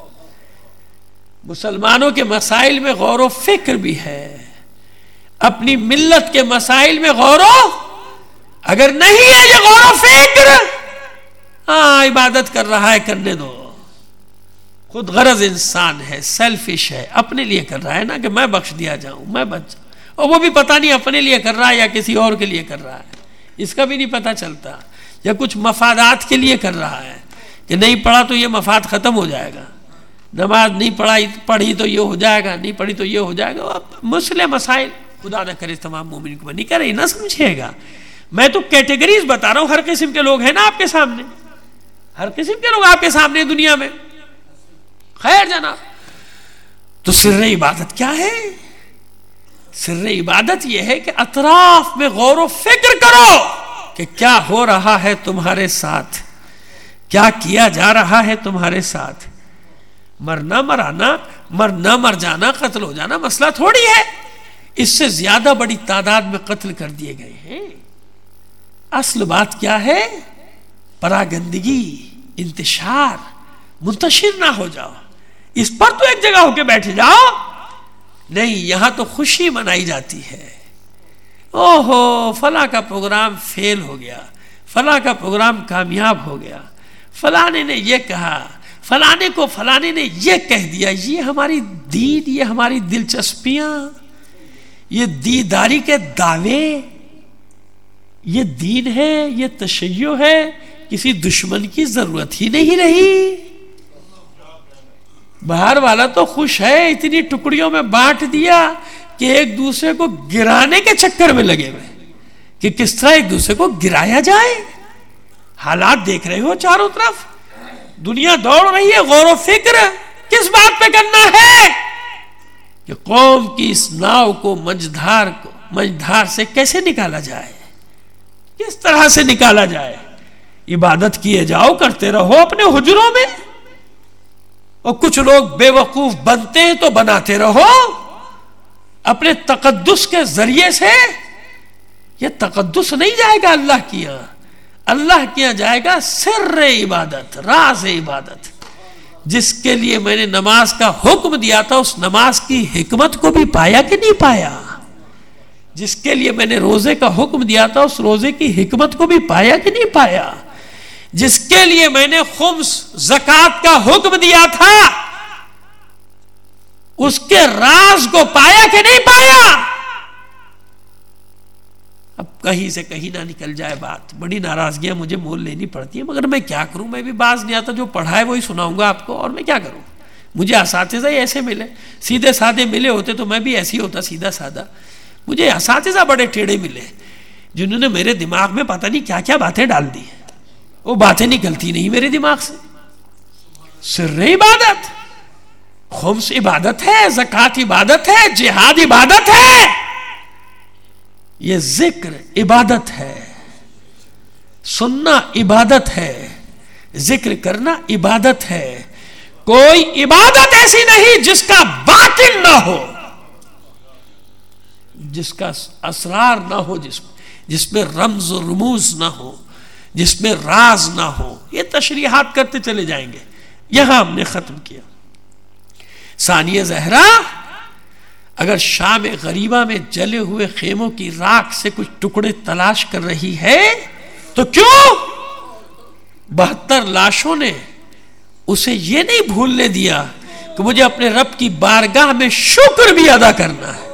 مسلمانوں کے مسائل میں غور و فکر بھی ہے، اپنی ملت کے مسائل میں غور و اگر نہیں ہے یہ غور و فکر، ہاں عبادت کر رہا ہے، کرنے دو. خود غرض انسان ہے، سیلفش ہے، اپنے لیے کر رہا ہے نا کہ میں بخش دیا جاؤں، میں بچ جاؤں. اور وہ بھی پتہ نہیں اپنے لیے کر رہا ہے یا کسی اور کے لیے کر رہا ہے، اس کا بھی نہیں پتہ چلتا. یا کچھ مفادات کے لیے کر رہا ہے کہ نہیں پڑھا تو یہ مفاد ختم ہو جائے گا، نماز نہیں پڑھائی پڑھی تو یہ ہو جائے گا، نہیں پڑھی تو یہ ہو جائے گا. مسئلے مسائل خدا نہ کرے تمام مومن کو نہیں کرے، نہ سمجھے گا. میں تو کیٹیگریز بتا رہا ہوں، ہر قسم کے لوگ ہیں نا آپ کے سامنے، ہر قسم کے لوگ آپ کے سامنے دنیا میں. خیر جناب، تو سر عبادت کیا ہے؟ سر عبادت یہ ہے کہ اطراف میں غور و فکر کرو کہ کیا ہو رہا ہے تمہارے ساتھ، کیا کیا جا رہا ہے تمہارے ساتھ. مرنا مرانا، مرنا مر جانا، قتل ہو جانا مسئلہ تھوڑی ہے. اس سے زیادہ بڑی تعداد میں قتل کر دیے گئے ہیں. اصل بات کیا ہے؟ پراگندگی، انتشار، منتشر نہ ہو جاؤ. اس پر تو ایک جگہ ہو کے بیٹھ جاؤ. نہیں، یہاں تو خوشی منائی جاتی ہے. اوہو فلاں کا پروگرام فیل ہو گیا، فلاں کا پروگرام کامیاب ہو گیا، فلانے نے یہ کہا، فلانے کو فلانے نے یہ کہہ دیا. یہ ہماری دین، یہ ہماری دلچسپیاں، یہ دینداری کے دعوے، یہ دین ہے، یہ تشیع ہے. کسی دشمن کی ضرورت ہی نہیں رہی. باہر والا تو خوش ہے، اتنی ٹکڑیوں میں بانٹ دیا کہ ایک دوسرے کو گرانے کے چکر میں لگے ہوئے کہ کس طرح ایک دوسرے کو گرایا جائے. حالات دیکھ رہے ہو چاروں طرف، دنیا دوڑ رہی ہے. غور و فکر کس بات پہ کرنا ہے کہ قوم کی اس ناؤ کو منجدھار کو منجدھار سے کیسے نکالا جائے، کس طرح سے نکالا جائے. عبادت کیے جاؤ، کرتے رہو اپنے حجروں میں. اور کچھ لوگ بے وقوف بنتے ہیں تو بناتے رہو اپنے تقدس کے ذریعے سے. یہ تقدس نہیں جائے گا اللہ کی یہاں، اللہ کے یہاں جائے گا سر عبادت، راز عبادت. جس کے لیے میں نے نماز کا حکم دیا تھا، اس نماز کی حکمت کو بھی پایا کہ نہیں پایا؟ جس کے لیے میں نے روزے کا حکم دیا تھا، اس روزے کی حکمت کو بھی پایا کہ نہیں پایا؟ جس کے لیے میں نے خمس زکوٰۃ کا حکم دیا تھا، اس کے راز کو پایا کہ نہیں پایا؟ اب کہیں سے کہیں نہ نکل جائے بات. بڑی ناراضگیاں مجھے مول لینی پڑتی ہیں، مگر میں کیا کروں؟ میں بھی باز نہیں آتا، جو پڑھا ہے وہی سناؤں گا آپ کو، اور میں کیا کروں؟ مجھے اساتذہ ہی ایسے ملے، سیدھے سادے ملے ہوتے تو میں بھی ایسی ہوتا، سیدھا سادہ. مجھے اساتذہ بڑے ٹیڑھے ملے جنہوں نے میرے دماغ میں پتہ نہیں کیا کیا باتیں ڈال دی ہیں. وہ باتیں نکلتی نہیں میرے دماغ سے. سر عبادت، خمس عبادت ہے، زکوٰۃ عبادت ہے، جہاد عبادت ہے، یہ ذکر عبادت ہے، سننا عبادت ہے، ذکر کرنا عبادت ہے. کوئی عبادت ایسی نہیں جس کا باطن نہ ہو، جس کا اسرار نہ ہو، جس جس میں رمز و رموز نہ ہو، جس میں راز نہ ہو. یہ تشریحات کرتے چلے جائیں گے. یہاں ہم نے ختم کیا. ثانیہ زہرا اگر شام غریبہ میں جلے ہوئے خیموں کی راکھ سے کچھ ٹکڑے تلاش کر رہی ہے تو کیوں؟ बहत्तर लाशों ने उसे ये नहीं भूलने दिया कि मुझे अपने रब की बारगाह में शुक्र भी अदा करना है,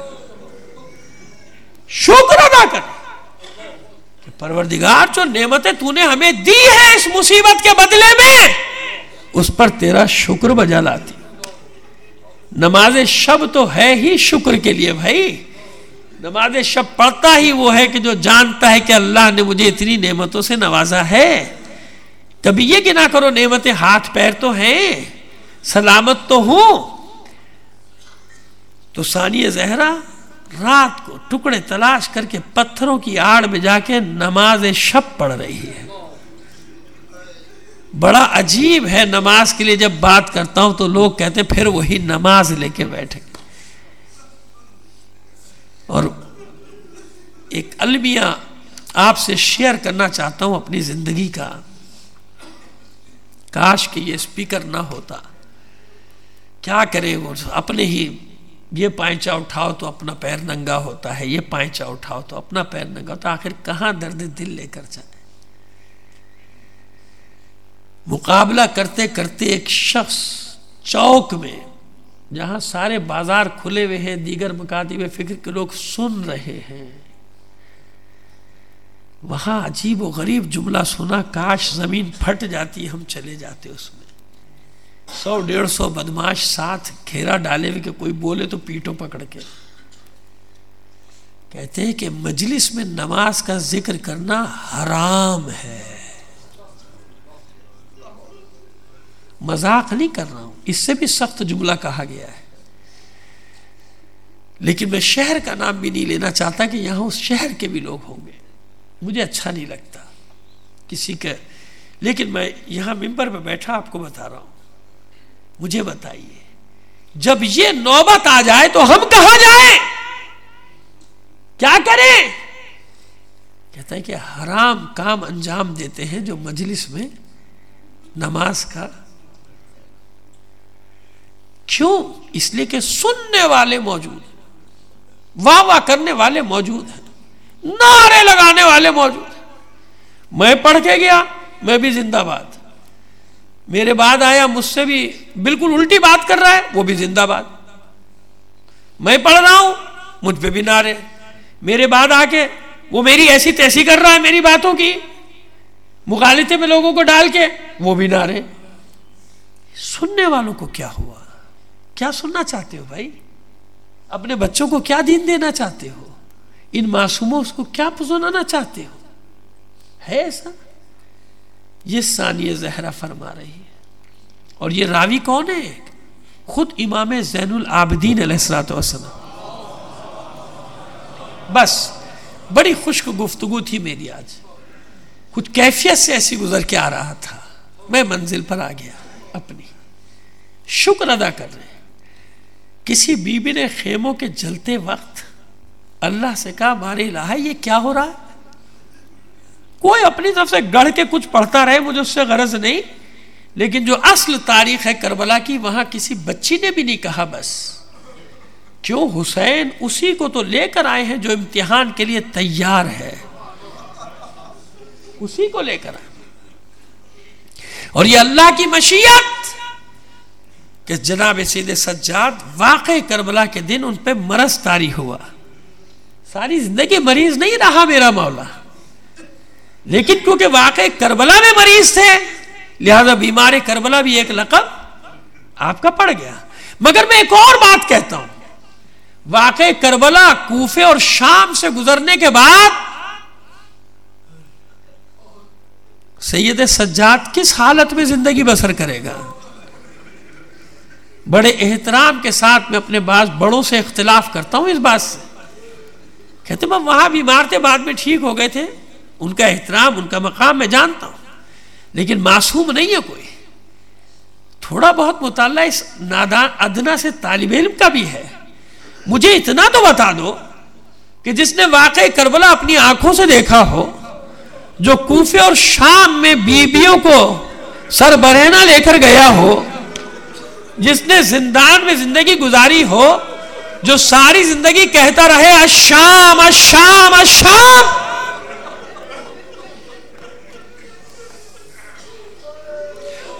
शुक्र अदा करना कि परवरदिगार जो नेमतें तूने हमें दी है इस मुसीबत के बदले में, उस पर तेरा शुक्र बजा लाती। नमाज शब तो है ही शुक्र के लिए भाई। नमाज शब पढ़ता ही वो है कि जो जानता है कि अल्लाह ने मुझे इतनी नेमतों से नवाजा है। कभी ये गिना करो नेमतें हाथ पैर तो हैं, सलामत तो हूं। तो सानिया ज़हरा रात को टुकड़े तलाश करके पत्थरों की आड़ में जाके नमाज शब पढ़ रही है। बड़ा अजीब है, नमाज के लिए जब बात करता हूं तो लोग कहते फिर वही नमाज लेके बैठे। और एक अलमिया आपसे शेयर करना चाहता हूं अपनी जिंदगी का। काश कि ये स्पीकर ना होता। क्या करें, वो अपने ही ये पांचा उठाओ तो अपना पैर नंगा होता है, ये पांचा उठाओ तो अपना पैर नंगा होता है। आखिर कहां दर्द दिल लेकर जाए। मुकाबला करते करते एक शख्स चौक में, जहां सारे बाजार खुले हुए हैं, दीगर मुकातिब फिक्र के लोग सुन रहे हैं, वहां अजीब व गरीब जुमला सुना, काश जमीन फट जाती हम चले जाते उसमें। सौ डेढ़ सौ बदमाश साथ घेरा डाले हुए कि कोई बोले तो पीटो पकड़ के। कहते हैं कि मजलिस में नमाज का जिक्र करना हराम है। मजाक नहीं कर रहा हूं, इससे भी सख्त जुमला कहा गया है। लेकिन मैं शहर का नाम भी नहीं लेना चाहता कि यहां उस शहर के भी लोग होंगे, मुझे अच्छा नहीं लगता किसी के। लेकिन मैं यहां मिंबर पे बैठा आपको बता रहा हूं, मुझे बताइए जब ये नौबत आ जाए तो हम कहां जाएं, क्या करें? कहता है कि हराम काम अंजाम देते हैं जो मजलिस में नमाज का। क्यों? इसलिए कि सुनने वाले मौजूद, वाह वाह करने वाले मौजूद हैं, नारे लगाने वाले मौजूद हैं। मैं पढ़ के गया, मैं भी जिंदाबाद। मेरे बाद आया, मुझसे भी बिल्कुल उल्टी बात कर रहा है, वो भी जिंदाबाद। मैं पढ़ रहा हूं, मुझ पे भी नारे। मेरे बाद आके वो मेरी ऐसी तैसी कर रहा है, मेरी बातों की मुखालिते में लोगों को डाल के, वो भी नारे। सुनने वालों को क्या हुआ? क्या सुनना चाहते हो भाई? अपने बच्चों को क्या दीन देना चाहते हो? इन मासूमों को क्या सुनाना चाहते हो? है ऐसा? ये सानिया ज़हरा फरमा रही है। और ये रावी कौन है? खुद इमाम ज़ैनुल आबिदीन अलैहिस्सलातु वस्सलाम। बस बड़ी खुश्क गुफ्तगू थी मेरी आज, कुछ कैफियत से ऐसी गुजर के आ रहा था, मैं मंजिल पर आ गया अपनी। शुक्र अदा कर रहे। किसी बीबी ने खेमों के जलते वक्त अल्लाह से कहा, मारे इलाहा ये क्या हो रहा है? कोई अपनी तरफ से गढ़ के कुछ पढ़ता रहे, मुझे उससे गरज नहीं। लेकिन जो असल तारीख है करबला की, वहां किसी बच्ची ने भी नहीं कहा बस। क्यों? हुसैन उसी को तो लेकर आए हैं जो इम्तिहान के लिए तैयार है, उसी को लेकर आए। और ये अल्लाह की मशीयत कि जनाब सैयद सज्जाद वाक़ई करबला के दिन उन पे मरज़ तारी हुआ। सारी जिंदगी मरीज नहीं रहा मेरा मौला, लेकिन क्योंकि वाक़ई करबला में मरीज थे, लिहाजा बीमार करबला भी एक लक़ब आपका पड़ गया। मगर मैं एक और बात कहता हूं, वाक़ई करबला कूफे और शाम से गुजरने के बाद सैयद सज्जाद किस हालत में जिंदगी बसर करेगा? बड़े एहतराम के साथ मैं अपने बात बड़ों से इख्तिलाफ करता हूं इस बात से। कहते मैं वहां बीमार थे, बाद में ठीक हो गए थे। उनका एहतराम, उनका मकाम मैं जानता हूं, लेकिन मासूम नहीं है कोई। थोड़ा बहुत मुताल्ला इस नादान अदना से तालिब इल्म का भी है। मुझे इतना तो बता दो कि जिसने वाकई करबला अपनी आंखों से देखा हो, जो कूफे और शाम में बीबियों को सरबरहना लेकर गया हो, जिसने जिंदान में जिंदगी गुजारी हो, जो सारी जिंदगी कहता रहे अशाम अशाम अशाम।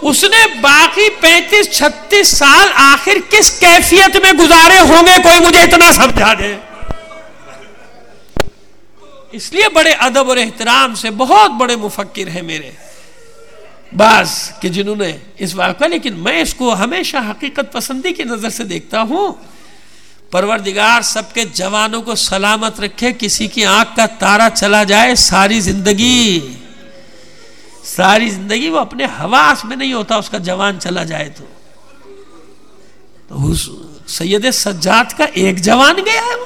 اس نے باقی پینتیس چھتیس سال آخر کس کیفیت میں گزارے ہوں گے، کوئی مجھے اتنا سمجھا دے۔ اس لیے بڑے ادب اور احترام سے بہت بڑے مفکر ہیں میرے بعض کہ جنہوں نے اس واقعہ، لیکن میں اس کو ہمیشہ حقیقت پسندی کی نظر سے دیکھتا ہوں۔ پروردگار سب کے جوانوں کو سلامت رکھے، کسی کی آنکھ کا تارا چلا جائے ساری زندگی ساری زندگی وہ اپنے حواس میں نہیں ہوتا، اس کا جوان چلا جائے تو تو سید سجاد کا ایک جوان گیا ہے، وہ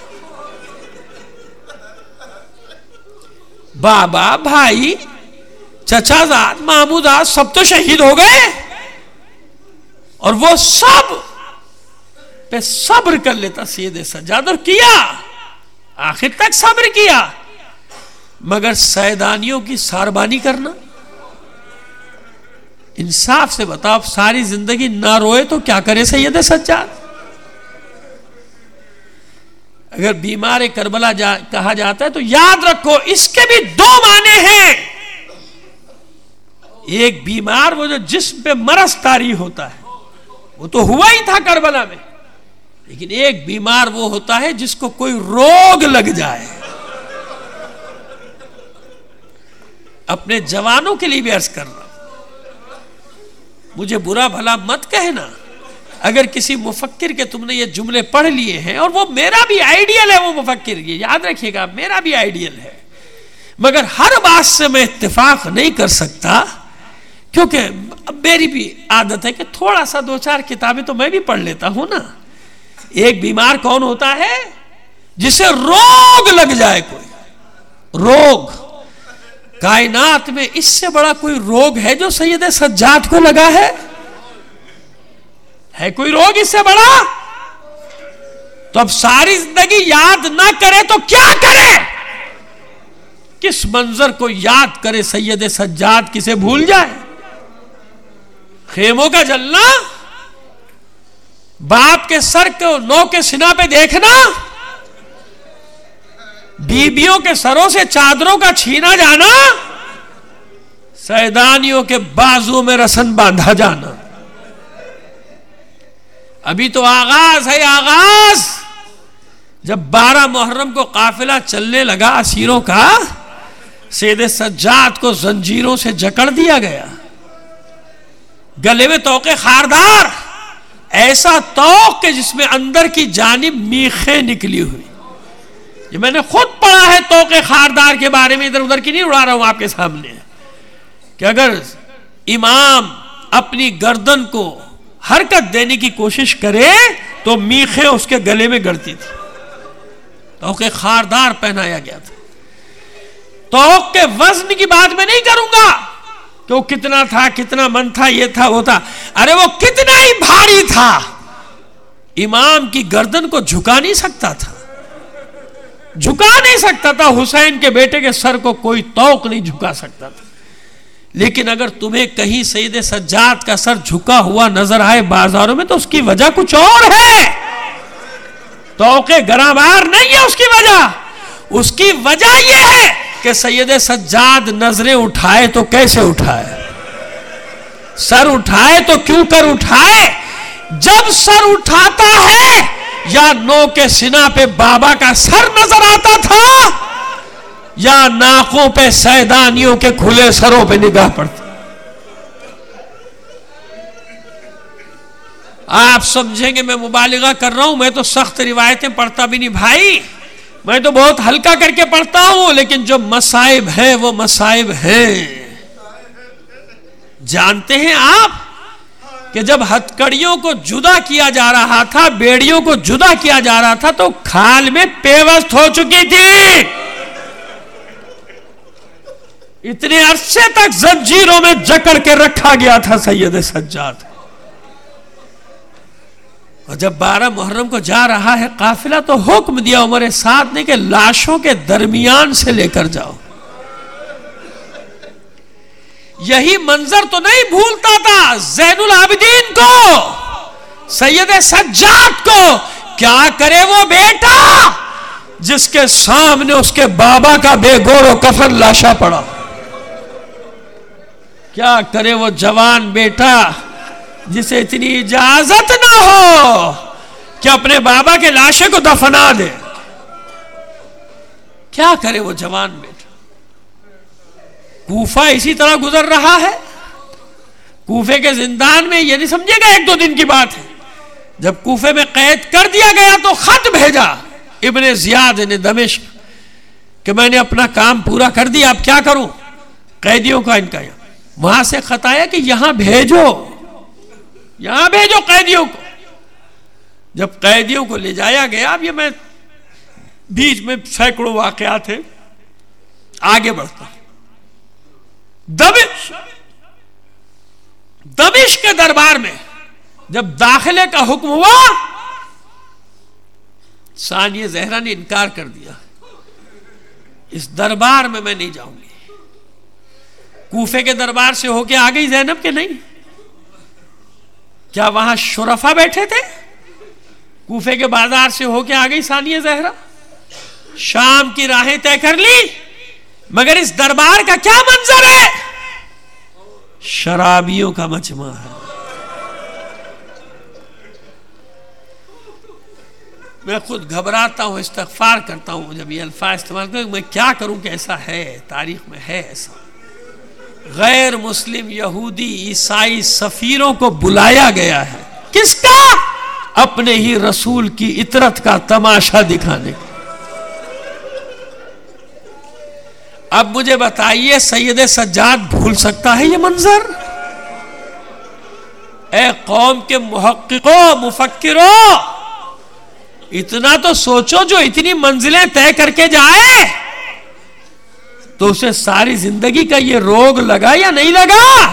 بابا بھائی چچا زاد مامو زاد سب تو شہید ہو گئے، اور وہ سب پہ صبر کر لیتا سید سجاد، اور کیا آخر تک صبر کیا، مگر سیدانیوں کی ساربانی کرنا۔ انصاف سے بتاؤ، ساری زندگی نہ روئے تو کیا کرے سید سجاد؟ اگر بیمار کربلا جا کہا جاتا ہے تو یاد رکھو اس کے بھی دو معنی ہیں۔ ایک بیمار وہ جو جسم پہ مرض طاری ہوتا ہے، وہ تو ہوا ہی تھا کربلا میں، لیکن ایک بیمار وہ ہوتا ہے جس کو کوئی روگ لگ جائے۔ اپنے جوانوں کے لیے بھی عرض کر رہا ہوں، مجھے برا بھلا مت کہنا اگر کسی مفکر کے تم نے یہ جملے پڑھ لیے ہیں، اور وہ میرا بھی آئیڈیل ہے، وہ مفکر، یہ یاد رکھیے گا میرا بھی آئیڈیل ہے، مگر ہر بات سے میں اتفاق نہیں کر سکتا، کیونکہ میری بھی عادت ہے کہ تھوڑا سا دو چار کتابیں تو میں بھی پڑھ لیتا ہوں نا۔ ایک بیمار کون ہوتا ہے؟ جسے روگ لگ جائے، کوئی روگ۔ کائنات میں اس سے بڑا کوئی روگ ہے جو سید سجاد کو لگا ہے؟ ہے کوئی روگ اس سے بڑا؟ تو اب ساری زندگی یاد نہ کرے تو کیا کرے؟ کس منظر کو یاد کرے سید سجاد، کسے بھول جائے؟ خیموں کا جلنا، باپ کے سر کو نو کے سنا پہ دیکھنا، بیبیوں کے سروں سے چادروں کا چھینا جانا، سیدانیوں کے بازو میں رسن باندھا جانا۔ ابھی تو آغاز ہے، آغاز۔ جب بارہ محرم کو قافلہ چلنے لگا اسیروں کا، سید سجاد کو زنجیروں سے جکڑ دیا گیا، گلے میں توق خاردار، ایسا توق کہ جس میں اندر کی جانب میخیں نکلی ہوئی۔ یہ میں نے خود پڑھا ہے توق خاردار کے بارے میں، ادھر ادھر کی نہیں اڑا رہا ہوں آپ کے سامنے، کہ اگر امام اپنی گردن کو حرکت دینے کی کوشش کرے تو میخیں اس کے گلے میں گڑتی تھی۔ توق خاردار پہنایا گیا تھا۔ توق کے وزن کی بات میں نہیں کروں گا کہ وہ کتنا تھا، کتنا من تھا، یہ تھا وہ تھا، ارے وہ کتنا ہی بھاری تھا، امام کی گردن کو جھکا نہیں سکتا تھا، جھکا نہیں سکتا تھا۔ حسین کے بیٹے کے سر کو کوئی توق نہیں جھکا سکتا تھا۔ لیکن اگر تمہیں کہیں سید سجاد کا سر جھکا ہوا نظر آئے بازاروں میں تو اس کی وجہ کچھ اور ہے، توق گراں بار نہیں ہے اس کی وجہ۔ اس کی وجہ یہ ہے کہ سید سجاد نظریں اٹھائے تو کیسے اٹھائے، سر اٹھائے تو کیوں کر اٹھائے؟ جب سر اٹھاتا ہے یا نو کے سنا پہ بابا کا سر نظر آتا تھا، یا ناکوں پہ سیدانیوں کے کھلے سروں پہ نگاہ پڑتی۔ آپ سمجھیں گے میں مبالغہ کر رہا ہوں، میں تو سخت روایتیں پڑھتا بھی نہیں بھائی، میں تو بہت ہلکا کر کے پڑھتا ہوں، لیکن جو مصائب ہیں وہ مصائب ہیں۔ جانتے ہیں آپ کہ جب ہتکڑیوں کو جدا کیا جا رہا تھا، بیڑیوں کو جدا کیا جا رہا تھا، تو کھال میں پیوست ہو چکی تھی، اتنے عرصے تک زنجیروں میں جکڑ کے رکھا گیا تھا سید سجاد۔ اور جب بارہ محرم کو جا رہا ہے قافلہ تو حکم دیا عمر سعد نے کہ لاشوں کے درمیان سے لے کر جاؤ۔ یہی منظر تو نہیں بھولتا تھا زین العابدین کو، سید سجاد کو۔ کیا کرے وہ بیٹا جس کے سامنے اس کے بابا کا بے گور و کفن لاشا پڑا؟ کیا کرے وہ جوان بیٹا جسے اتنی اجازت نہ ہو کہ اپنے بابا کے لاشے کو دفنا دے. کیا کرے وہ جوان بیٹا. کوفہ اسی طرح گزر رہا ہے. کوفے کے زندان میں یہ نہیں سمجھے گا ایک دو دن کی بات ہے. جب کوفے میں قید کر دیا گیا تو خط بھیجا ابن زیاد نے دمشق کہ میں نے اپنا کام پورا کر دیا, اب کیا کروں. قیدیوں کا ان کا وہاں سے خط آیا کہ یہاں بھیجو, یہاں بھیجو قیدیوں کو. جب قیدیوں کو لے جایا گیا, اب یہ میں بیچ میں سینکڑوں واقعات ہیں, آگے بڑھتا ہوں. دمشق دمشق کے دربار میں جب داخلے کا حکم ہوا, ثانیہ زہرا نے انکار کر دیا, اس دربار میں میں نہیں جاؤں گی. کوفے کے دربار سے ہو کے آ گئی زینب کے نہیں. کیا وہاں شرفا بیٹھے تھے؟ کوفے کے بازار سے ہو کے آ گئی ثانیہ زہرا, شام کی راہیں طے کر لی. مگر اس دربار کا کیا منظر ہے؟ شرابیوں کا مجمع ہے. میں خود گھبراتا ہوں, استغفار کرتا ہوں جب یہ الفاظ استعمال کروں. میں کیا کروں کہ ایسا ہے, تاریخ میں ہے ایسا. غیر مسلم یہودی عیسائی سفیروں کو بلایا گیا ہے. کس کا؟ اپنے ہی رسول کی اطرت کا تماشا دکھانے کا. اب مجھے بتائیے سید سجاد بھول سکتا ہے یہ منظر؟ اے قوم کے محققوں, مفکروں, اتنا تو سوچو, جو اتنی منزلیں طے کر کے جائے تو اسے ساری زندگی کا یہ روگ لگا یا نہیں لگا؟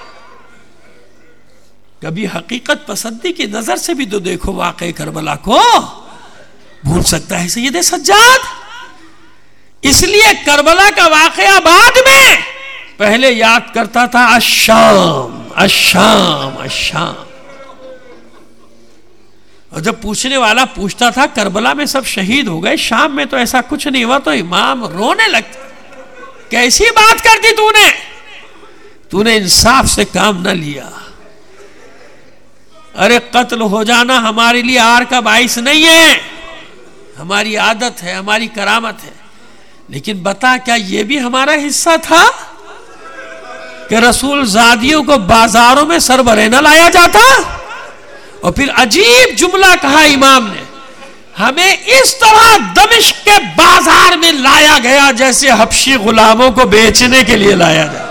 کبھی حقیقت پسندی کی نظر سے بھی تو دیکھو واقعہ کربلا کو. بھول سکتا ہے سید سجاد؟ اس لیے کربلا کا واقعہ بعد میں, پہلے یاد کرتا تھا الشام الشام الشام. اور جب پوچھنے والا پوچھتا تھا کربلا میں سب شہید ہو گئے, شام میں تو ایسا کچھ نہیں ہوا, تو امام رونے لگتا. کیسی بات کر دی تو نے, تو نے انصاف سے کام نہ لیا. ارے قتل ہو جانا ہمارے لیے آر کا باعث نہیں ہے, ہماری عادت ہے, ہماری کرامت ہے. لیکن بتا, کیا یہ بھی ہمارا حصہ تھا کہ رسول زادیوں کو بازاروں میں سربرہنہ لایا جاتا؟ اور پھر عجیب جملہ کہا امام نے, ہمیں اس طرح دمشق کے بازار میں لایا گیا جیسے حبشی غلاموں کو بیچنے کے لیے لایا جائے.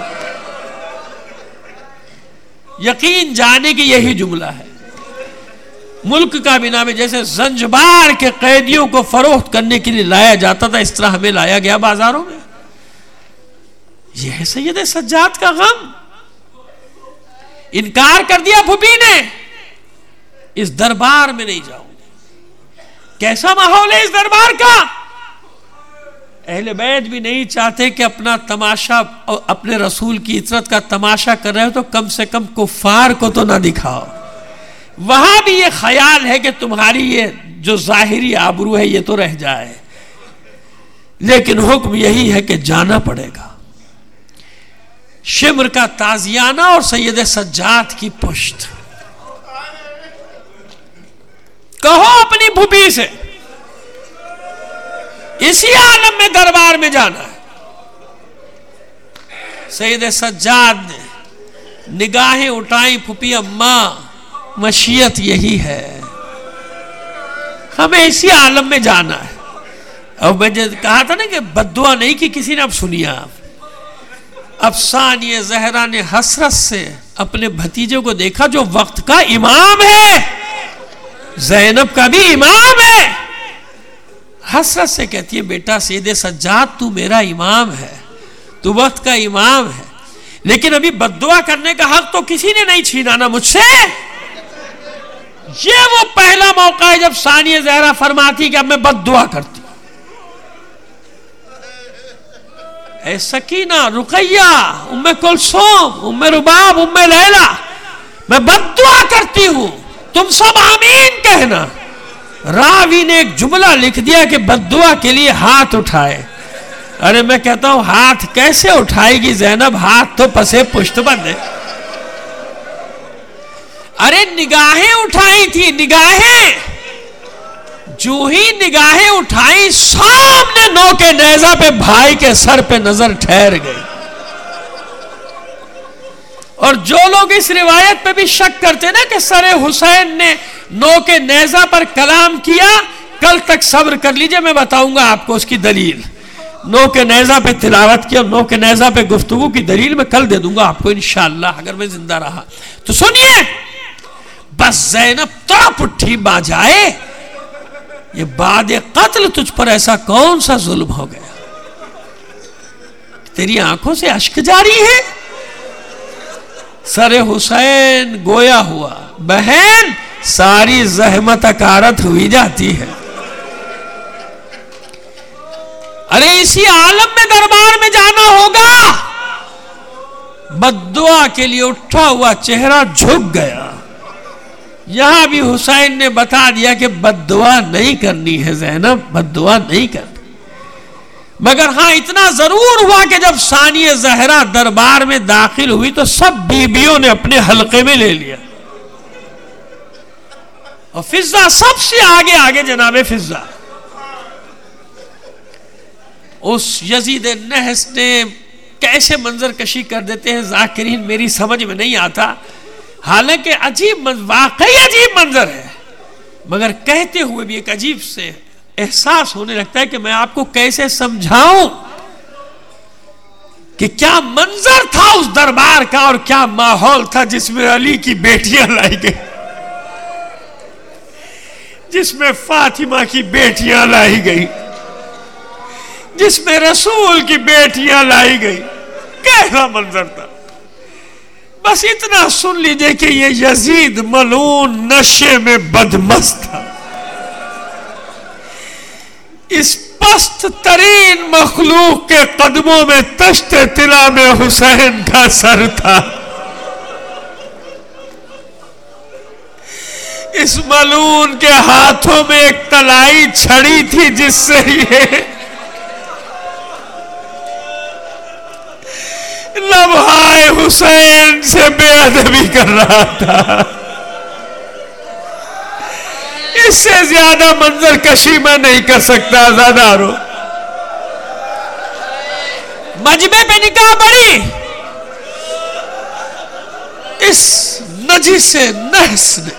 یقین جانے کی یہی جملہ ہے. ملک کا بنا میں جیسے زنجبار کے قیدیوں کو فروخت کرنے کے لیے لایا جاتا تھا, اس طرح ہمیں لایا گیا بازاروں میں. یہ ہے سید سجاد کا غم. انکار کر دیا پھوپھی نے, اس دربار میں نہیں جاؤں. کیسا ماحول ہے اس دربار کا؟ اہل بیت بھی نہیں چاہتے کہ اپنا تماشا, اپنے رسول کی عطرت کا تماشا کر رہے ہو تو کم سے کم کفار کو تو نہ دکھاؤ. وہاں بھی یہ خیال ہے کہ تمہاری یہ جو ظاہری آبرو ہے یہ تو رہ جائے, لیکن حکم یہی ہے کہ جانا پڑے گا. شمر کا تازیانہ اور سید سجاد کی پشت. کہو اپنی پھوپھی سے اسی عالم میں دربار میں جانا ہے. سید سجاد نے نگاہیں اٹھائیں, پھوپھی اماں مشیت یہی ہے, ہمیں اسی عالم میں جانا ہے. اور میں نے کہا تھا نا کہ بددعا نہیں کی کسی نے, اب سنیے آپ. اب ثانیہ زہرا نے حسرت سے اپنے بھتیجے کو دیکھا جو وقت کا امام ہے, زینب کا بھی امام ہے. حسرت سے کہتی ہے, بیٹا سید سجاد تو میرا امام ہے, تو وقت کا امام ہے, لیکن ابھی بددعا کرنے کا حق تو کسی نے نہیں چھینا نا مجھ سے. یہ وہ پہلا موقع ہے جب ثانیہ زہرا فرماتی کہ اب میں بددعا کرتی ہوں. اے سکینہ, رقیہ, ام کلثوم, ام رباب, ام لیلہ, میں بددعا کرتی ہوں, تم سب آمین کہنا. راوی نے ایک جملہ لکھ دیا کہ بددعا کے لیے ہاتھ اٹھائے. ارے میں کہتا ہوں ہاتھ کیسے اٹھائے گی زینب، ہاتھ تو پسے پشت بند ہے۔ ارے نگاہیں اٹھائی تھی، نگاہیں جو ہی نگاہیں اٹھائی سامنے نو کے نیزہ پہ بھائی کے سر پہ نظر ٹھہر گئی۔ اور جو لوگ اس روایت پہ بھی شک کرتے نا کہ سر حسین نے نو کے نیزہ پر کلام کیا، کل تک صبر کر لیجئے، میں بتاؤں گا آپ کو اس کی دلیل۔ نو کے نیزہ پہ تلاوت کیا، نو کے نیزہ پہ گفتگو کی دلیل میں کل دے دوں گا آپ کو انشاءاللہ، اگر میں زندہ رہا تو۔ سنیے، بس زینب تڑپ اٹھی، باجائے یہ بعد قتل تجھ پر ایسا کون سا ظلم ہو گیا، تیری آنکھوں سے اشک جاری ہے؟ سر حسین گویا ہوا، بہن ساری زحمت اکارت ہوئی جاتی ہے۔ ارے اسی عالم میں دربار میں جانا ہوگا۔ بددعا کے لیے اٹھا ہوا چہرہ جھک گیا۔ یہاں بھی حسین نے بتا دیا کہ بددعا نہیں کرنی ہے زینب، بددعا نہیں کرنی، مگر ہاں اتنا ضرور ہوا کہ جب ثانیہ زہرا دربار میں داخل ہوئی تو سب بیبیوں نے اپنے حلقے میں لے لیا، اور فضہ سب سے آگے آگے جناب فضہ۔ اس یزید نحس نے کیسے منظر کشی کر دیتے ہیں ذاکرین میری سمجھ میں نہیں آتا، حالانکہ عجیب منظر، واقعی عجیب منظر ہے، مگر کہتے ہوئے بھی ایک عجیب سے احساس ہونے لگتا ہے کہ میں آپ کو کیسے سمجھاؤں کہ کیا منظر تھا اس دربار کا اور کیا ماحول تھا جس میں علی کی بیٹیاں لائی گئی، جس میں فاطمہ کی بیٹیاں لائی گئی، جس میں رسول کی بیٹیاں لائی گئی۔ کیسا منظر تھا! بس اتنا سن لیجئے کہ یہ یزید ملعون نشے میں بدمست تھا، اس پست ترین مخلوق کے قدموں میں تشت طلا میں حسین کا سر تھا، اس ملعون کے ہاتھوں میں ایک طلائی چھڑی تھی جس سے یہ لمحہ حسین سے بے ادبی کر رہا تھا۔ اس سے زیادہ منظر کشی میں نہیں کر سکتا زادارو۔ مجمع پہ نکاح پڑی، اس نجس نحس نے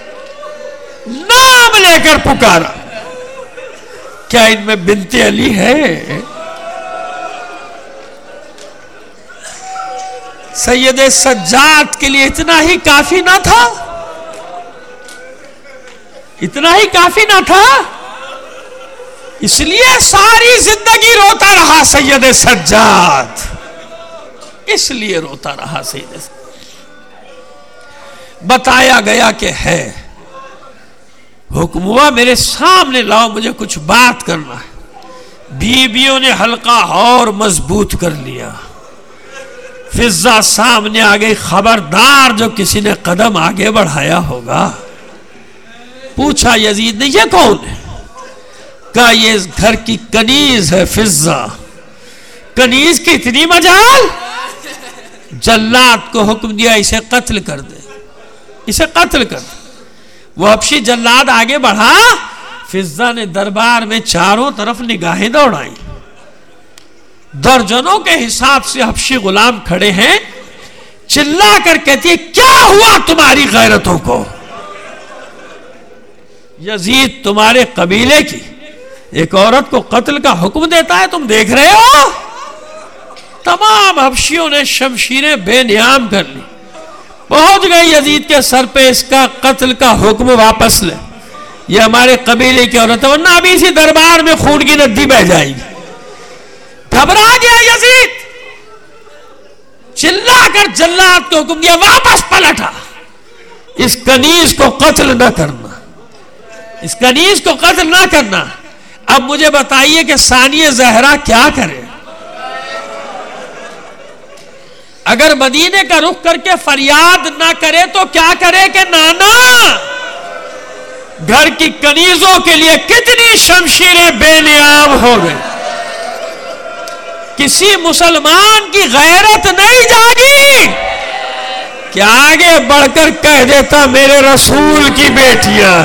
نام لے کر پکارا، کیا ان میں بنت علی ہے؟ سید سجاد کے لیے اتنا ہی کافی نہ تھا؟ اتنا ہی کافی نہ تھا؟ اس لیے ساری زندگی روتا رہا سید سجاد، اس لیے روتا رہا سید سجاد۔ بتایا گیا کہ ہے، حکم ہوا میرے سامنے لاؤ، مجھے کچھ بات کرنا ہے۔ بیویوں نے حلقہ اور مضبوط کر لیا، فضہ سامنے آ گئی، خبردار جو کسی نے قدم آگے بڑھایا ہوگا۔ پوچھا یزید نے یہ کون ہے؟ کہا یہ اس گھر کی کنیز ہے فضہ۔ کنیز کی اتنی مجال؟ جلاد کو حکم دیا اسے قتل کر دے، اسے قتل کر دے۔ وہ حبشی جلاد آگے بڑھا، فضہ نے دربار میں چاروں طرف نگاہیں دوڑائیں، درجنوں کے حساب سے حبشی غلام کھڑے ہیں، چلا کر کہتی ہے کیا ہوا تمہاری غیرتوں کو؟ یزید تمہارے قبیلے کی ایک عورت کو قتل کا حکم دیتا ہے، تم دیکھ رہے ہو؟ تمام حبشیوں نے شمشیریں بے نیام کر لی، پہنچ گئی یزید کے سر پہ، اس کا قتل کا حکم واپس لے، یہ ہمارے قبیلے کی عورت ہے، ورنہ ابھی اسی دربار میں خون کی ندی بہ جائے گی۔ گھبرا گیا یزید، چلا کر جلاد کو حکم دیا واپس پلٹا، اس کنیز کو قتل نہ کرنا، اس کنیز کو قتل نہ کرنا۔ اب مجھے بتائیے کہ ثانیہ زہرا کیا کرے؟ اگر مدینے کا رخ کر کے فریاد نہ کرے تو کیا کرے کہ نانا گھر کی کنیزوں کے لیے کتنی شمشیریں بے نیام ہو گئی، کسی مسلمان کی غیرت نہیں جاگی کہ آگے بڑھ کر کہہ دیتا میرے رسول کی بیٹیاں.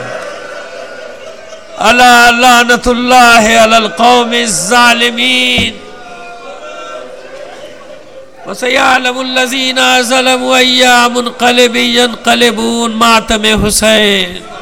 الا لعنت اللہ علی القوم الظالمین وسیعلم الذین ظلموا ای منقلب ینقلبون. ماتم حسین.